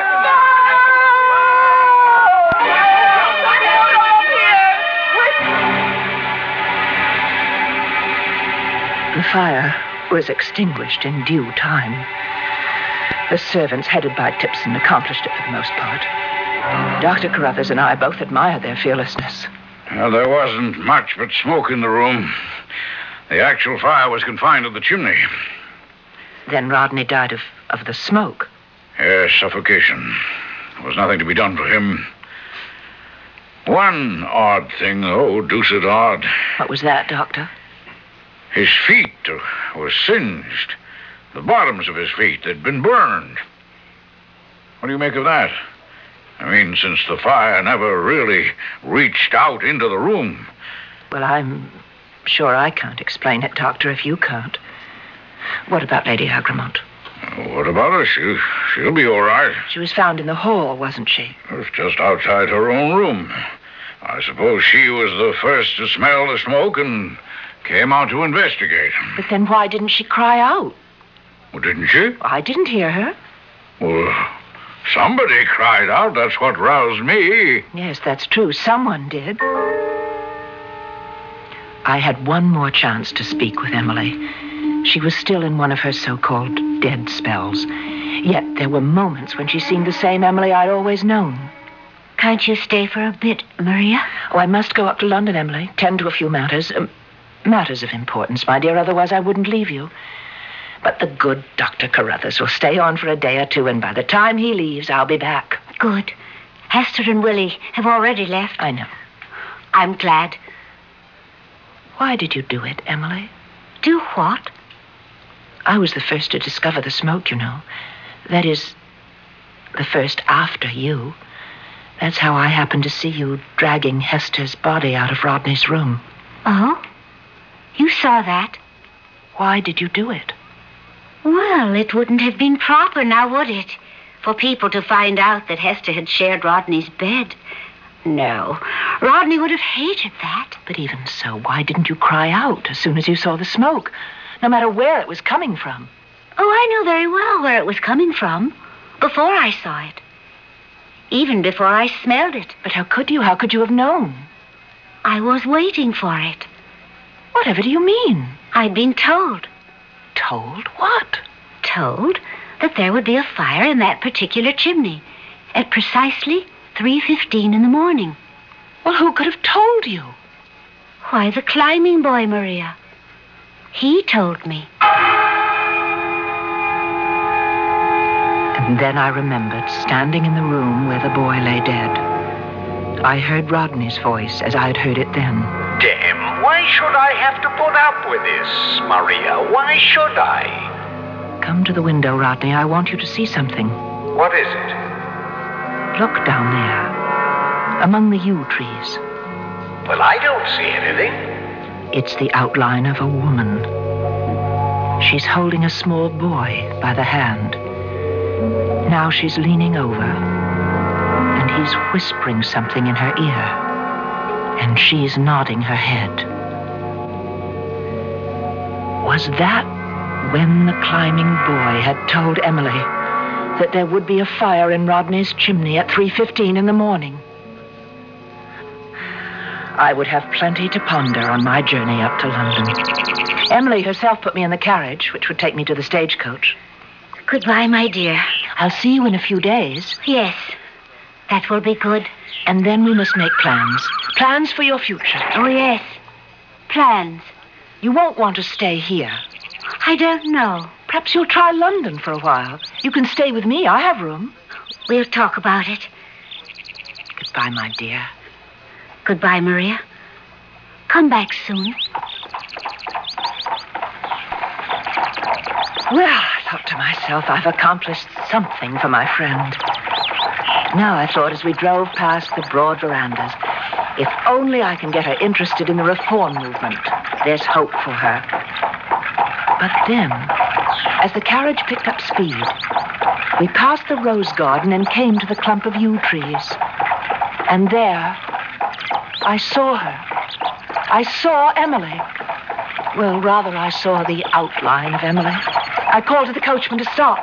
J: The fire was extinguished in due time. The servants, headed by Tipson, accomplished it for the most part. Dr. Carruthers and I both admired their fearlessness.
I: Well, there wasn't much but smoke in the room. The actual fire was confined to the chimney.
J: Then Rodney died of the smoke.
I: Yes, suffocation. There was nothing to be done for him. One odd thing, though, deuced odd.
J: What was that, Doctor?
I: His feet were singed. The bottoms of his feet had been burned. What do you make of that? I mean, since the fire never really reached out into the room,
J: Well, I'm sure I can't explain it, Doctor, if you can't. What about Lady Agramont?
I: What about her? She'll be all right.
J: She was found in the hall, wasn't she?
I: It was just outside her own room. I suppose she was the first to smell the smoke and came out to investigate.
J: But then why didn't she cry out?
I: Well, didn't she?
J: I didn't hear her.
I: Well, somebody cried out. That's what roused me.
J: Yes, that's true. Someone did. I had one more chance to speak with Emily. She was still in one of her so-called dead spells. Yet there were moments when she seemed the same Emily I'd always known.
O: Can't you stay for a bit, Maria?
J: Oh, I must go up to London, Emily. Tend to a few matters. Matters of importance, my dear. Otherwise, I wouldn't leave you. But the good Dr. Carruthers will stay on for a day or two, and by the time he leaves, I'll be back.
O: Good. Hester and Willie have already left.
J: I know.
O: I'm glad.
J: Why did you do it, Emily?
O: Do what?
J: I was the first to discover the smoke, you know. That is, the first after you. That's how I happened to see you dragging Hester's body out of Rodney's room.
O: Oh? You saw that?
J: Why did you do it?
O: Well, it wouldn't have been proper, now would it? For people to find out that Hester had shared Rodney's bed. No, Rodney would have hated that.
J: But even so, why didn't you cry out as soon as you saw the smoke? No matter where it was coming from.
O: Oh, I know very well where it was coming from. Before I saw it. Even before I smelled it.
J: But how could you? How could you have known?
O: I was waiting for it.
J: Whatever do you mean?
O: I'd been told.
J: Told what?
O: Told that there would be a fire in that particular chimney at precisely 3:15 in the morning.
J: Well, who could have told you?
O: Why, the climbing boy, Maria. He told me.
J: And then I remembered standing in the room where the boy lay dead. I heard Rodney's voice as I'd heard it then.
S: Damn, why should I have to put up with this, Maria? Why should I?
J: Come to the window, Rodney. I want you to see something.
S: What is it?
J: Look down there, among the yew trees.
S: Well, I don't see anything.
J: It's the outline of a woman. She's holding a small boy by the hand. Now she's leaning over, and he's whispering something in her ear, and she's nodding her head. Was that when the climbing boy had told Emily that there would be a fire in Rodney's chimney at 3:15 in the morning? I would have plenty to ponder on my journey up to London. Emily herself put me in the carriage, which would take me to the stagecoach.
O: Goodbye, my dear.
J: I'll see you in a few days.
O: Yes, that will be good.
J: And then we must make plans. Plans for your future.
O: Oh, yes. Plans.
J: You won't want to stay here.
O: I don't know.
J: Perhaps you'll try London for a while. You can stay with me. I have room.
O: We'll talk about it.
J: Goodbye, my dear.
O: Goodbye, Maria. Come back soon.
J: Well, I thought to myself, I've accomplished something for my friend. Now, I thought as we drove past the broad verandas, if only I can get her interested in the reform movement, there's hope for her. But then, as the carriage picked up speed, we passed the rose garden and came to the clump of yew trees. And there, I saw her. I saw Emily. Well, rather, I saw the outline of Emily. I called to the coachman to stop.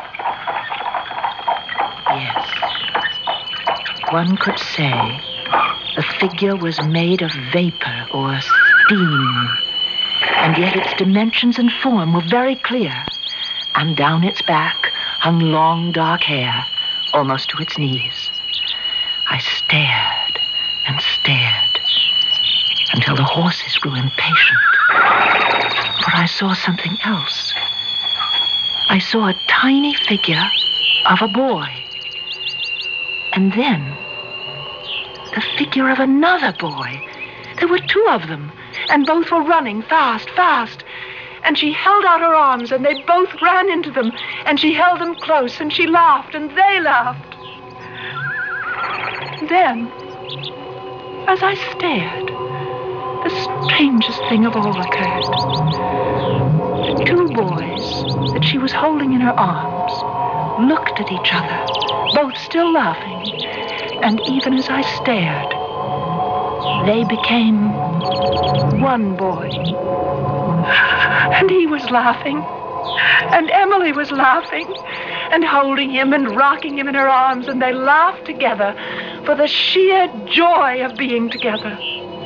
J: Yes. One could say the figure was made of vapor or steam. And yet its dimensions and form were very clear. And down its back hung long, dark hair, almost to its knees. I stared and stared until the horses grew impatient. For I saw something else. I saw a tiny figure of a boy. And then, the figure of another boy. There were two of them, and both were running fast, fast. And she held out her arms, and they both ran into them, and she held them close, and she laughed, and they laughed. Then, as I stared, the strangest thing of all occurred. The two boys that she was holding in her arms looked at each other, both still laughing, and even as I stared, they became one boy. And he was laughing, and Emily was laughing, and holding him and rocking him in her arms, and they laughed together for the sheer joy of being together.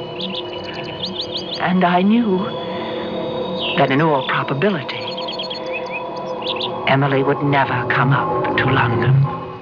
J: And I knew that in all probability, Emily would never come up to London.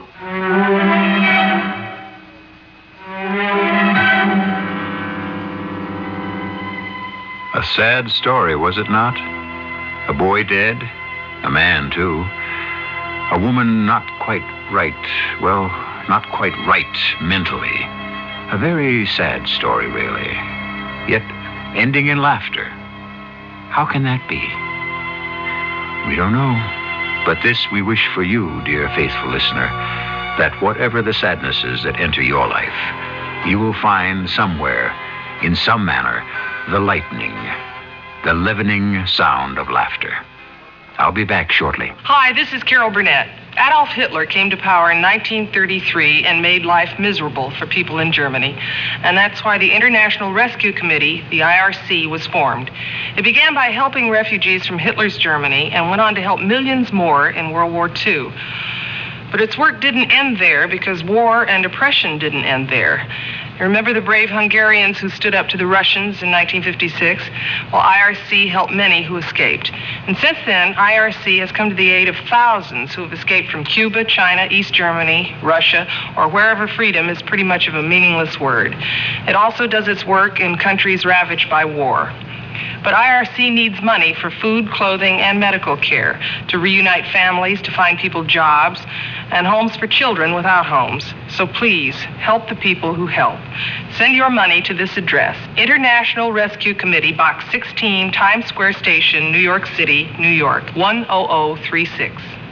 H: A sad story, was it not? A boy dead, a man too, a woman not quite right, well, not quite right mentally. A very sad story, really, yet ending in laughter. How can that be? We don't know. But this we wish for you, dear faithful listener, that whatever the sadnesses that enter your life, you will find somewhere, in some manner, the lightening, the leavening sound of laughter. I'll be back shortly.
B: Hi, this is Carol Burnett. Adolf Hitler came to power in 1933 and made life miserable for people in Germany. And that's why the International Rescue Committee, the IRC, was formed. It began by helping refugees from Hitler's Germany and went on to help millions more in World War II. But its work didn't end there because war and oppression didn't end there. You remember the brave Hungarians who stood up to the Russians in 1956? Well, IRC helped many who escaped. And since then, IRC has come to the aid of thousands who have escaped from Cuba, China, East Germany, Russia, or wherever freedom is pretty much of a meaningless word. It also does its work in countries ravaged by war. But IRC needs money for food, clothing, and medical care, to reunite families, to find people jobs, and homes for children without homes. So please, help the people who help. Send your money to this address, International Rescue Committee, Box 16, Times Square Station, New York City, New York, 10036.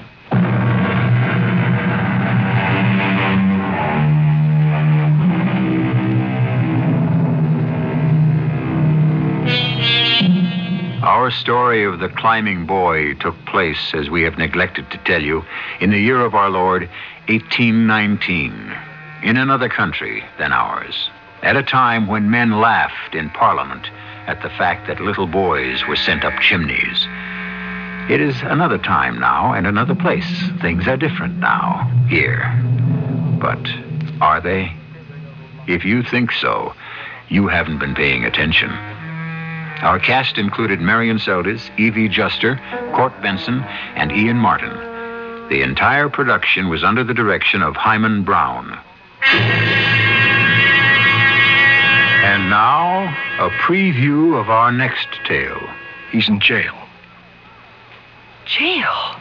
H: Our story of the climbing boy took place, as we have neglected to tell you, in the year of our Lord, 1819, in another country than ours, at a time when men laughed in Parliament at the fact that little boys were sent up chimneys. It is another time now and another place. Things are different now, here. But are they? If you think so, you haven't been paying attention. Our cast included Marion Seldes, Evie Juster, Court Benson, and Ian Martin. The entire production was under the direction of Hyman Brown. And now, a preview of our next tale.
C: He's in jail.
R: Jail?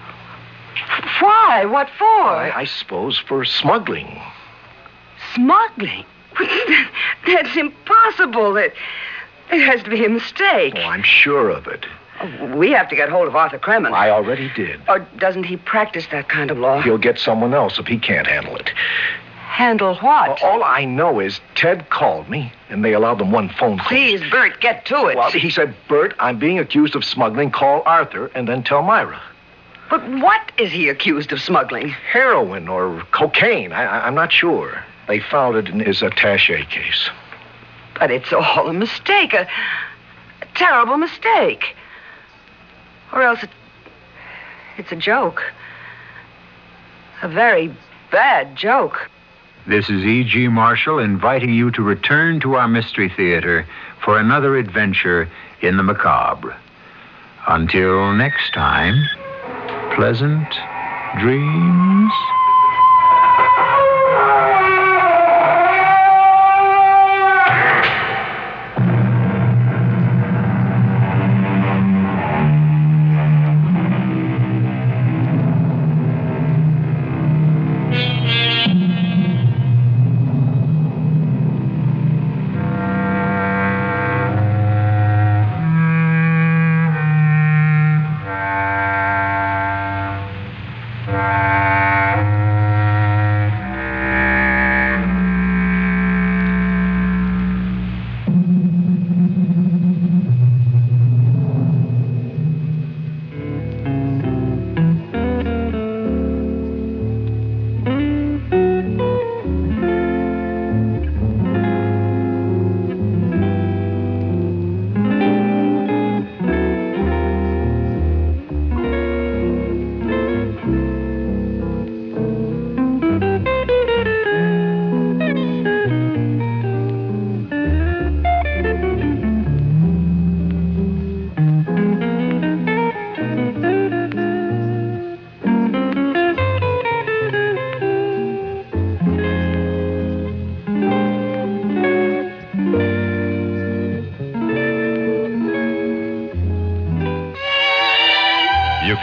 R: Why? What for?
C: I suppose for smuggling.
R: Smuggling? That's impossible. There has to be a mistake.
C: Oh, I'm sure of it.
R: We have to get hold of Arthur Kremen.
C: I already did.
R: Or doesn't he practice that kind of law?
C: He'll get someone else if he can't handle it.
R: Handle what?
C: Well, all I know is Ted called me, and they allowed them one phone call.
R: Please, Bert, get to it.
C: Well, he said, Bert, I'm being accused of smuggling. Call Arthur, and then tell Myra.
R: But what is he accused of smuggling?
C: Heroin or cocaine. I'm not sure. They found it in his attaché case.
R: But it's all a mistake, a terrible mistake. Or else it's a joke. A very bad joke.
H: This is E.G. Marshall inviting you to return to our Mystery Theater for another adventure in the macabre. Until next time, pleasant dreams.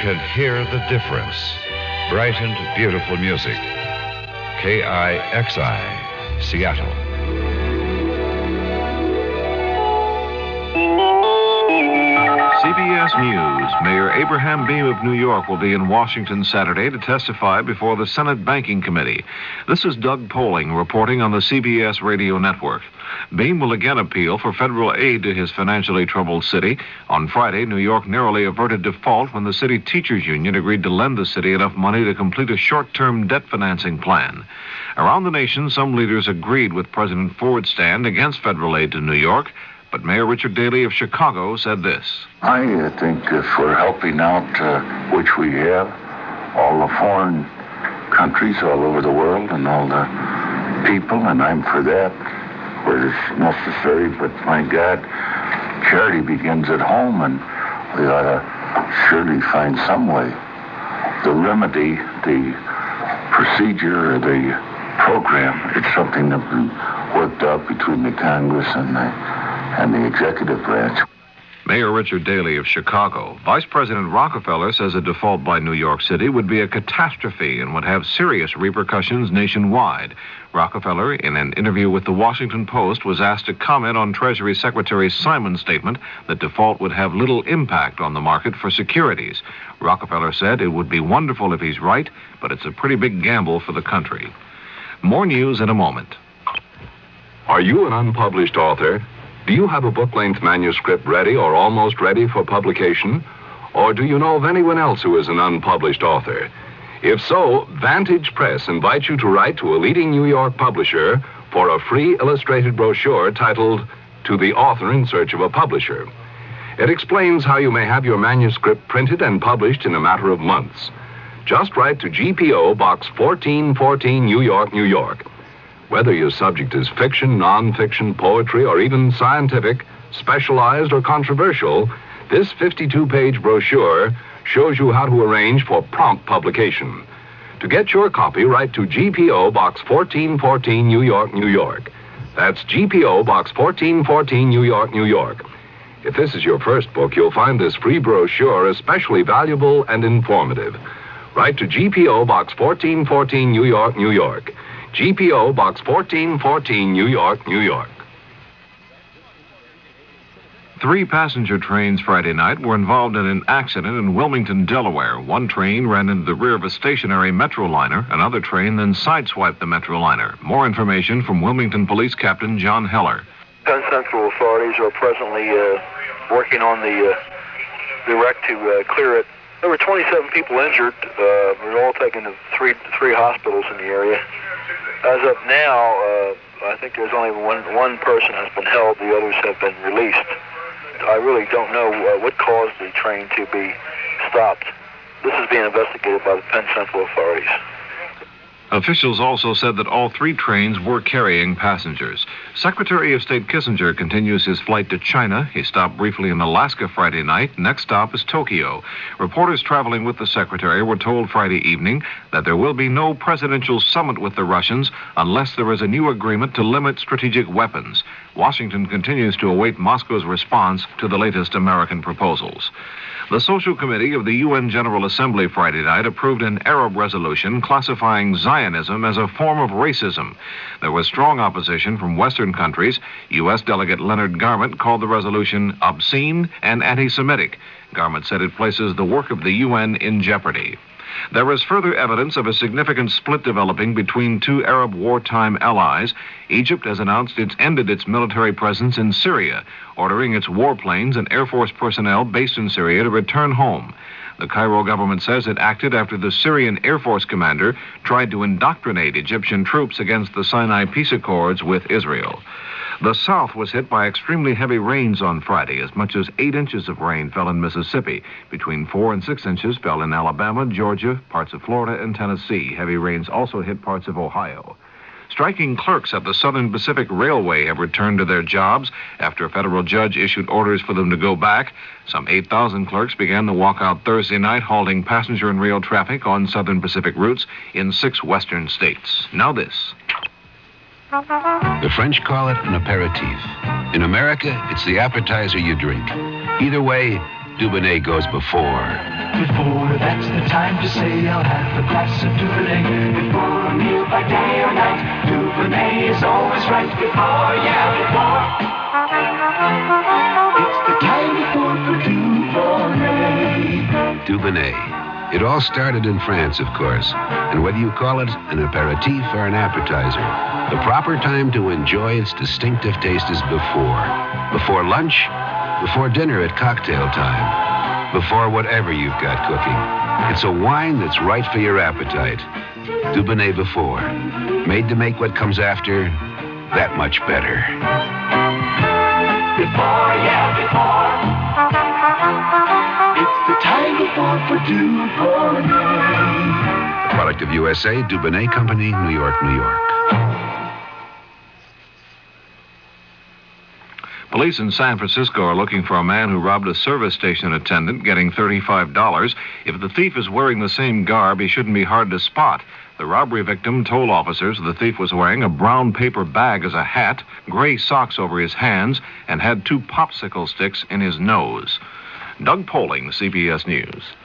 E: can hear the difference. Bright and beautiful music. KIXI, Seattle.
A: CBS News. Mayor Abraham Beame of New York will be in Washington Saturday to testify before the Senate Banking Committee. This is Doug Poling reporting on the CBS radio network. Beame will again appeal for federal aid to his financially troubled city. On Friday, New York narrowly averted default when the city teachers union agreed to lend the city enough money to complete a short-term debt financing plan. Around the nation, some leaders agreed with President Ford's stand against federal aid to New York. But Mayor Richard Daley of Chicago said this.
F: I think if we're helping out, which we have, all the foreign countries all over the world and all the people, and I'm for that, where it's necessary. But my God, charity begins at home, and we ought to surely find some way. The remedy, the procedure, or the program, it's something that we worked out between the Congress and the executive branch.
A: Mayor Richard Daley of Chicago. Vice President Rockefeller says a default by New York City would be a catastrophe and would have serious repercussions nationwide. Rockefeller, in an interview with the Washington Post, was asked to comment on Treasury Secretary Simon's statement that default would have little impact on the market for securities. Rockefeller said it would be wonderful if he's right, but it's a pretty big gamble for the country. More news in a moment.
V: Are you an unpublished author? Do you have a book-length manuscript ready or almost ready for publication? Or do you know of anyone else who is an unpublished author? If so, Vantage Press invites you to write to a leading New York publisher for a free illustrated brochure titled To the Author in Search of a Publisher. It explains how you may have your manuscript printed and published in a matter of months. Just write to GPO Box 1414, New York, New York. Whether your subject is fiction, non-fiction, poetry, or even scientific, specialized, or controversial, this 52-page brochure shows you how to arrange for prompt publication. To get your copy, write to GPO Box 1414, New York, New York. That's GPO Box 1414, New York, New York. If this is your first book, you'll find this free brochure especially valuable and informative. Write to GPO Box 1414, New York, New York. GPO Box 1414, New York, New York.
A: 3 passenger trains Friday night were involved in an accident in Wilmington, Delaware. One train ran into the rear of a stationary Metroliner. Another train then sideswiped the Metroliner. More information from Wilmington Police Captain John Heller.
G: Penn Central authorities are presently working on the wreck to clear it. There were 27 people injured. We're all taken to three hospitals in the area. As of now, I think there's only one person has been held. The others have been released. I really don't know what caused the train to be stopped. This is being investigated by the Penn Central authorities.
A: Officials also said that all 3 trains were carrying passengers. Secretary of State Kissinger continues his flight to China. He stopped briefly in Alaska Friday night. Next stop is Tokyo. Reporters traveling with the secretary were told Friday evening that there will be no presidential summit with the Russians unless there is a new agreement to limit strategic weapons. Washington continues to await Moscow's response to the latest American proposals. The Social Committee of the UN General Assembly Friday night approved an Arab resolution classifying Zionism as a form of racism. There was strong opposition from Western countries. U.S. Delegate Leonard Garment called the resolution obscene and anti-Semitic. Garment said it places the work of the UN in jeopardy. There is further evidence of a significant split developing between 2 Arab wartime allies. Egypt has announced it's ended its military presence in Syria, ordering its warplanes and Air Force personnel based in Syria to return home. The Cairo government says it acted after the Syrian Air Force commander tried to indoctrinate Egyptian troops against the Sinai peace accords with Israel. The South was hit by extremely heavy rains on Friday. As much as 8 inches of rain fell in Mississippi. Between 4 and 6 inches fell in Alabama, Georgia, parts of Florida, and Tennessee. Heavy rains also hit parts of Ohio. Striking clerks at the Southern Pacific Railway have returned to their jobs after a federal judge issued orders for them to go back. Some 8,000 clerks began the walkout Thursday night, halting passenger and rail traffic on Southern Pacific routes in 6 western states. Now this.
H: The French call it an aperitif. In America, it's the appetizer you drink. Either way,
A: Dubonnet goes before.
D: Before, that's the time to say I'll have a glass of Dubonnet. Before a meal by day or night, Dubonnet is always right. Before, yeah, before. It's the time before for Dubonnet.
L: Dubonnet. It all started in France, of course. And whether you call it an aperitif or an appetizer, the proper time to enjoy its distinctive taste is before. Before lunch, before dinner at cocktail time, before whatever you've got cooking. It's a wine that's right for your appetite. Dubonnet before. Made to make what comes after that much better.
D: Before, yeah, before. It's the time before for Dubonnet.
L: A product of USA, Dubonnet Company, New York, New York.
M: Police in San Francisco are looking for a man who robbed a service station attendant, getting $35. If the thief is wearing the same garb, he shouldn't be hard to spot. The robbery victim told officers the thief was wearing a brown paper bag as a hat, gray socks over his hands, and had 2 popsicle sticks in his nose. Doug Poling, CBS News.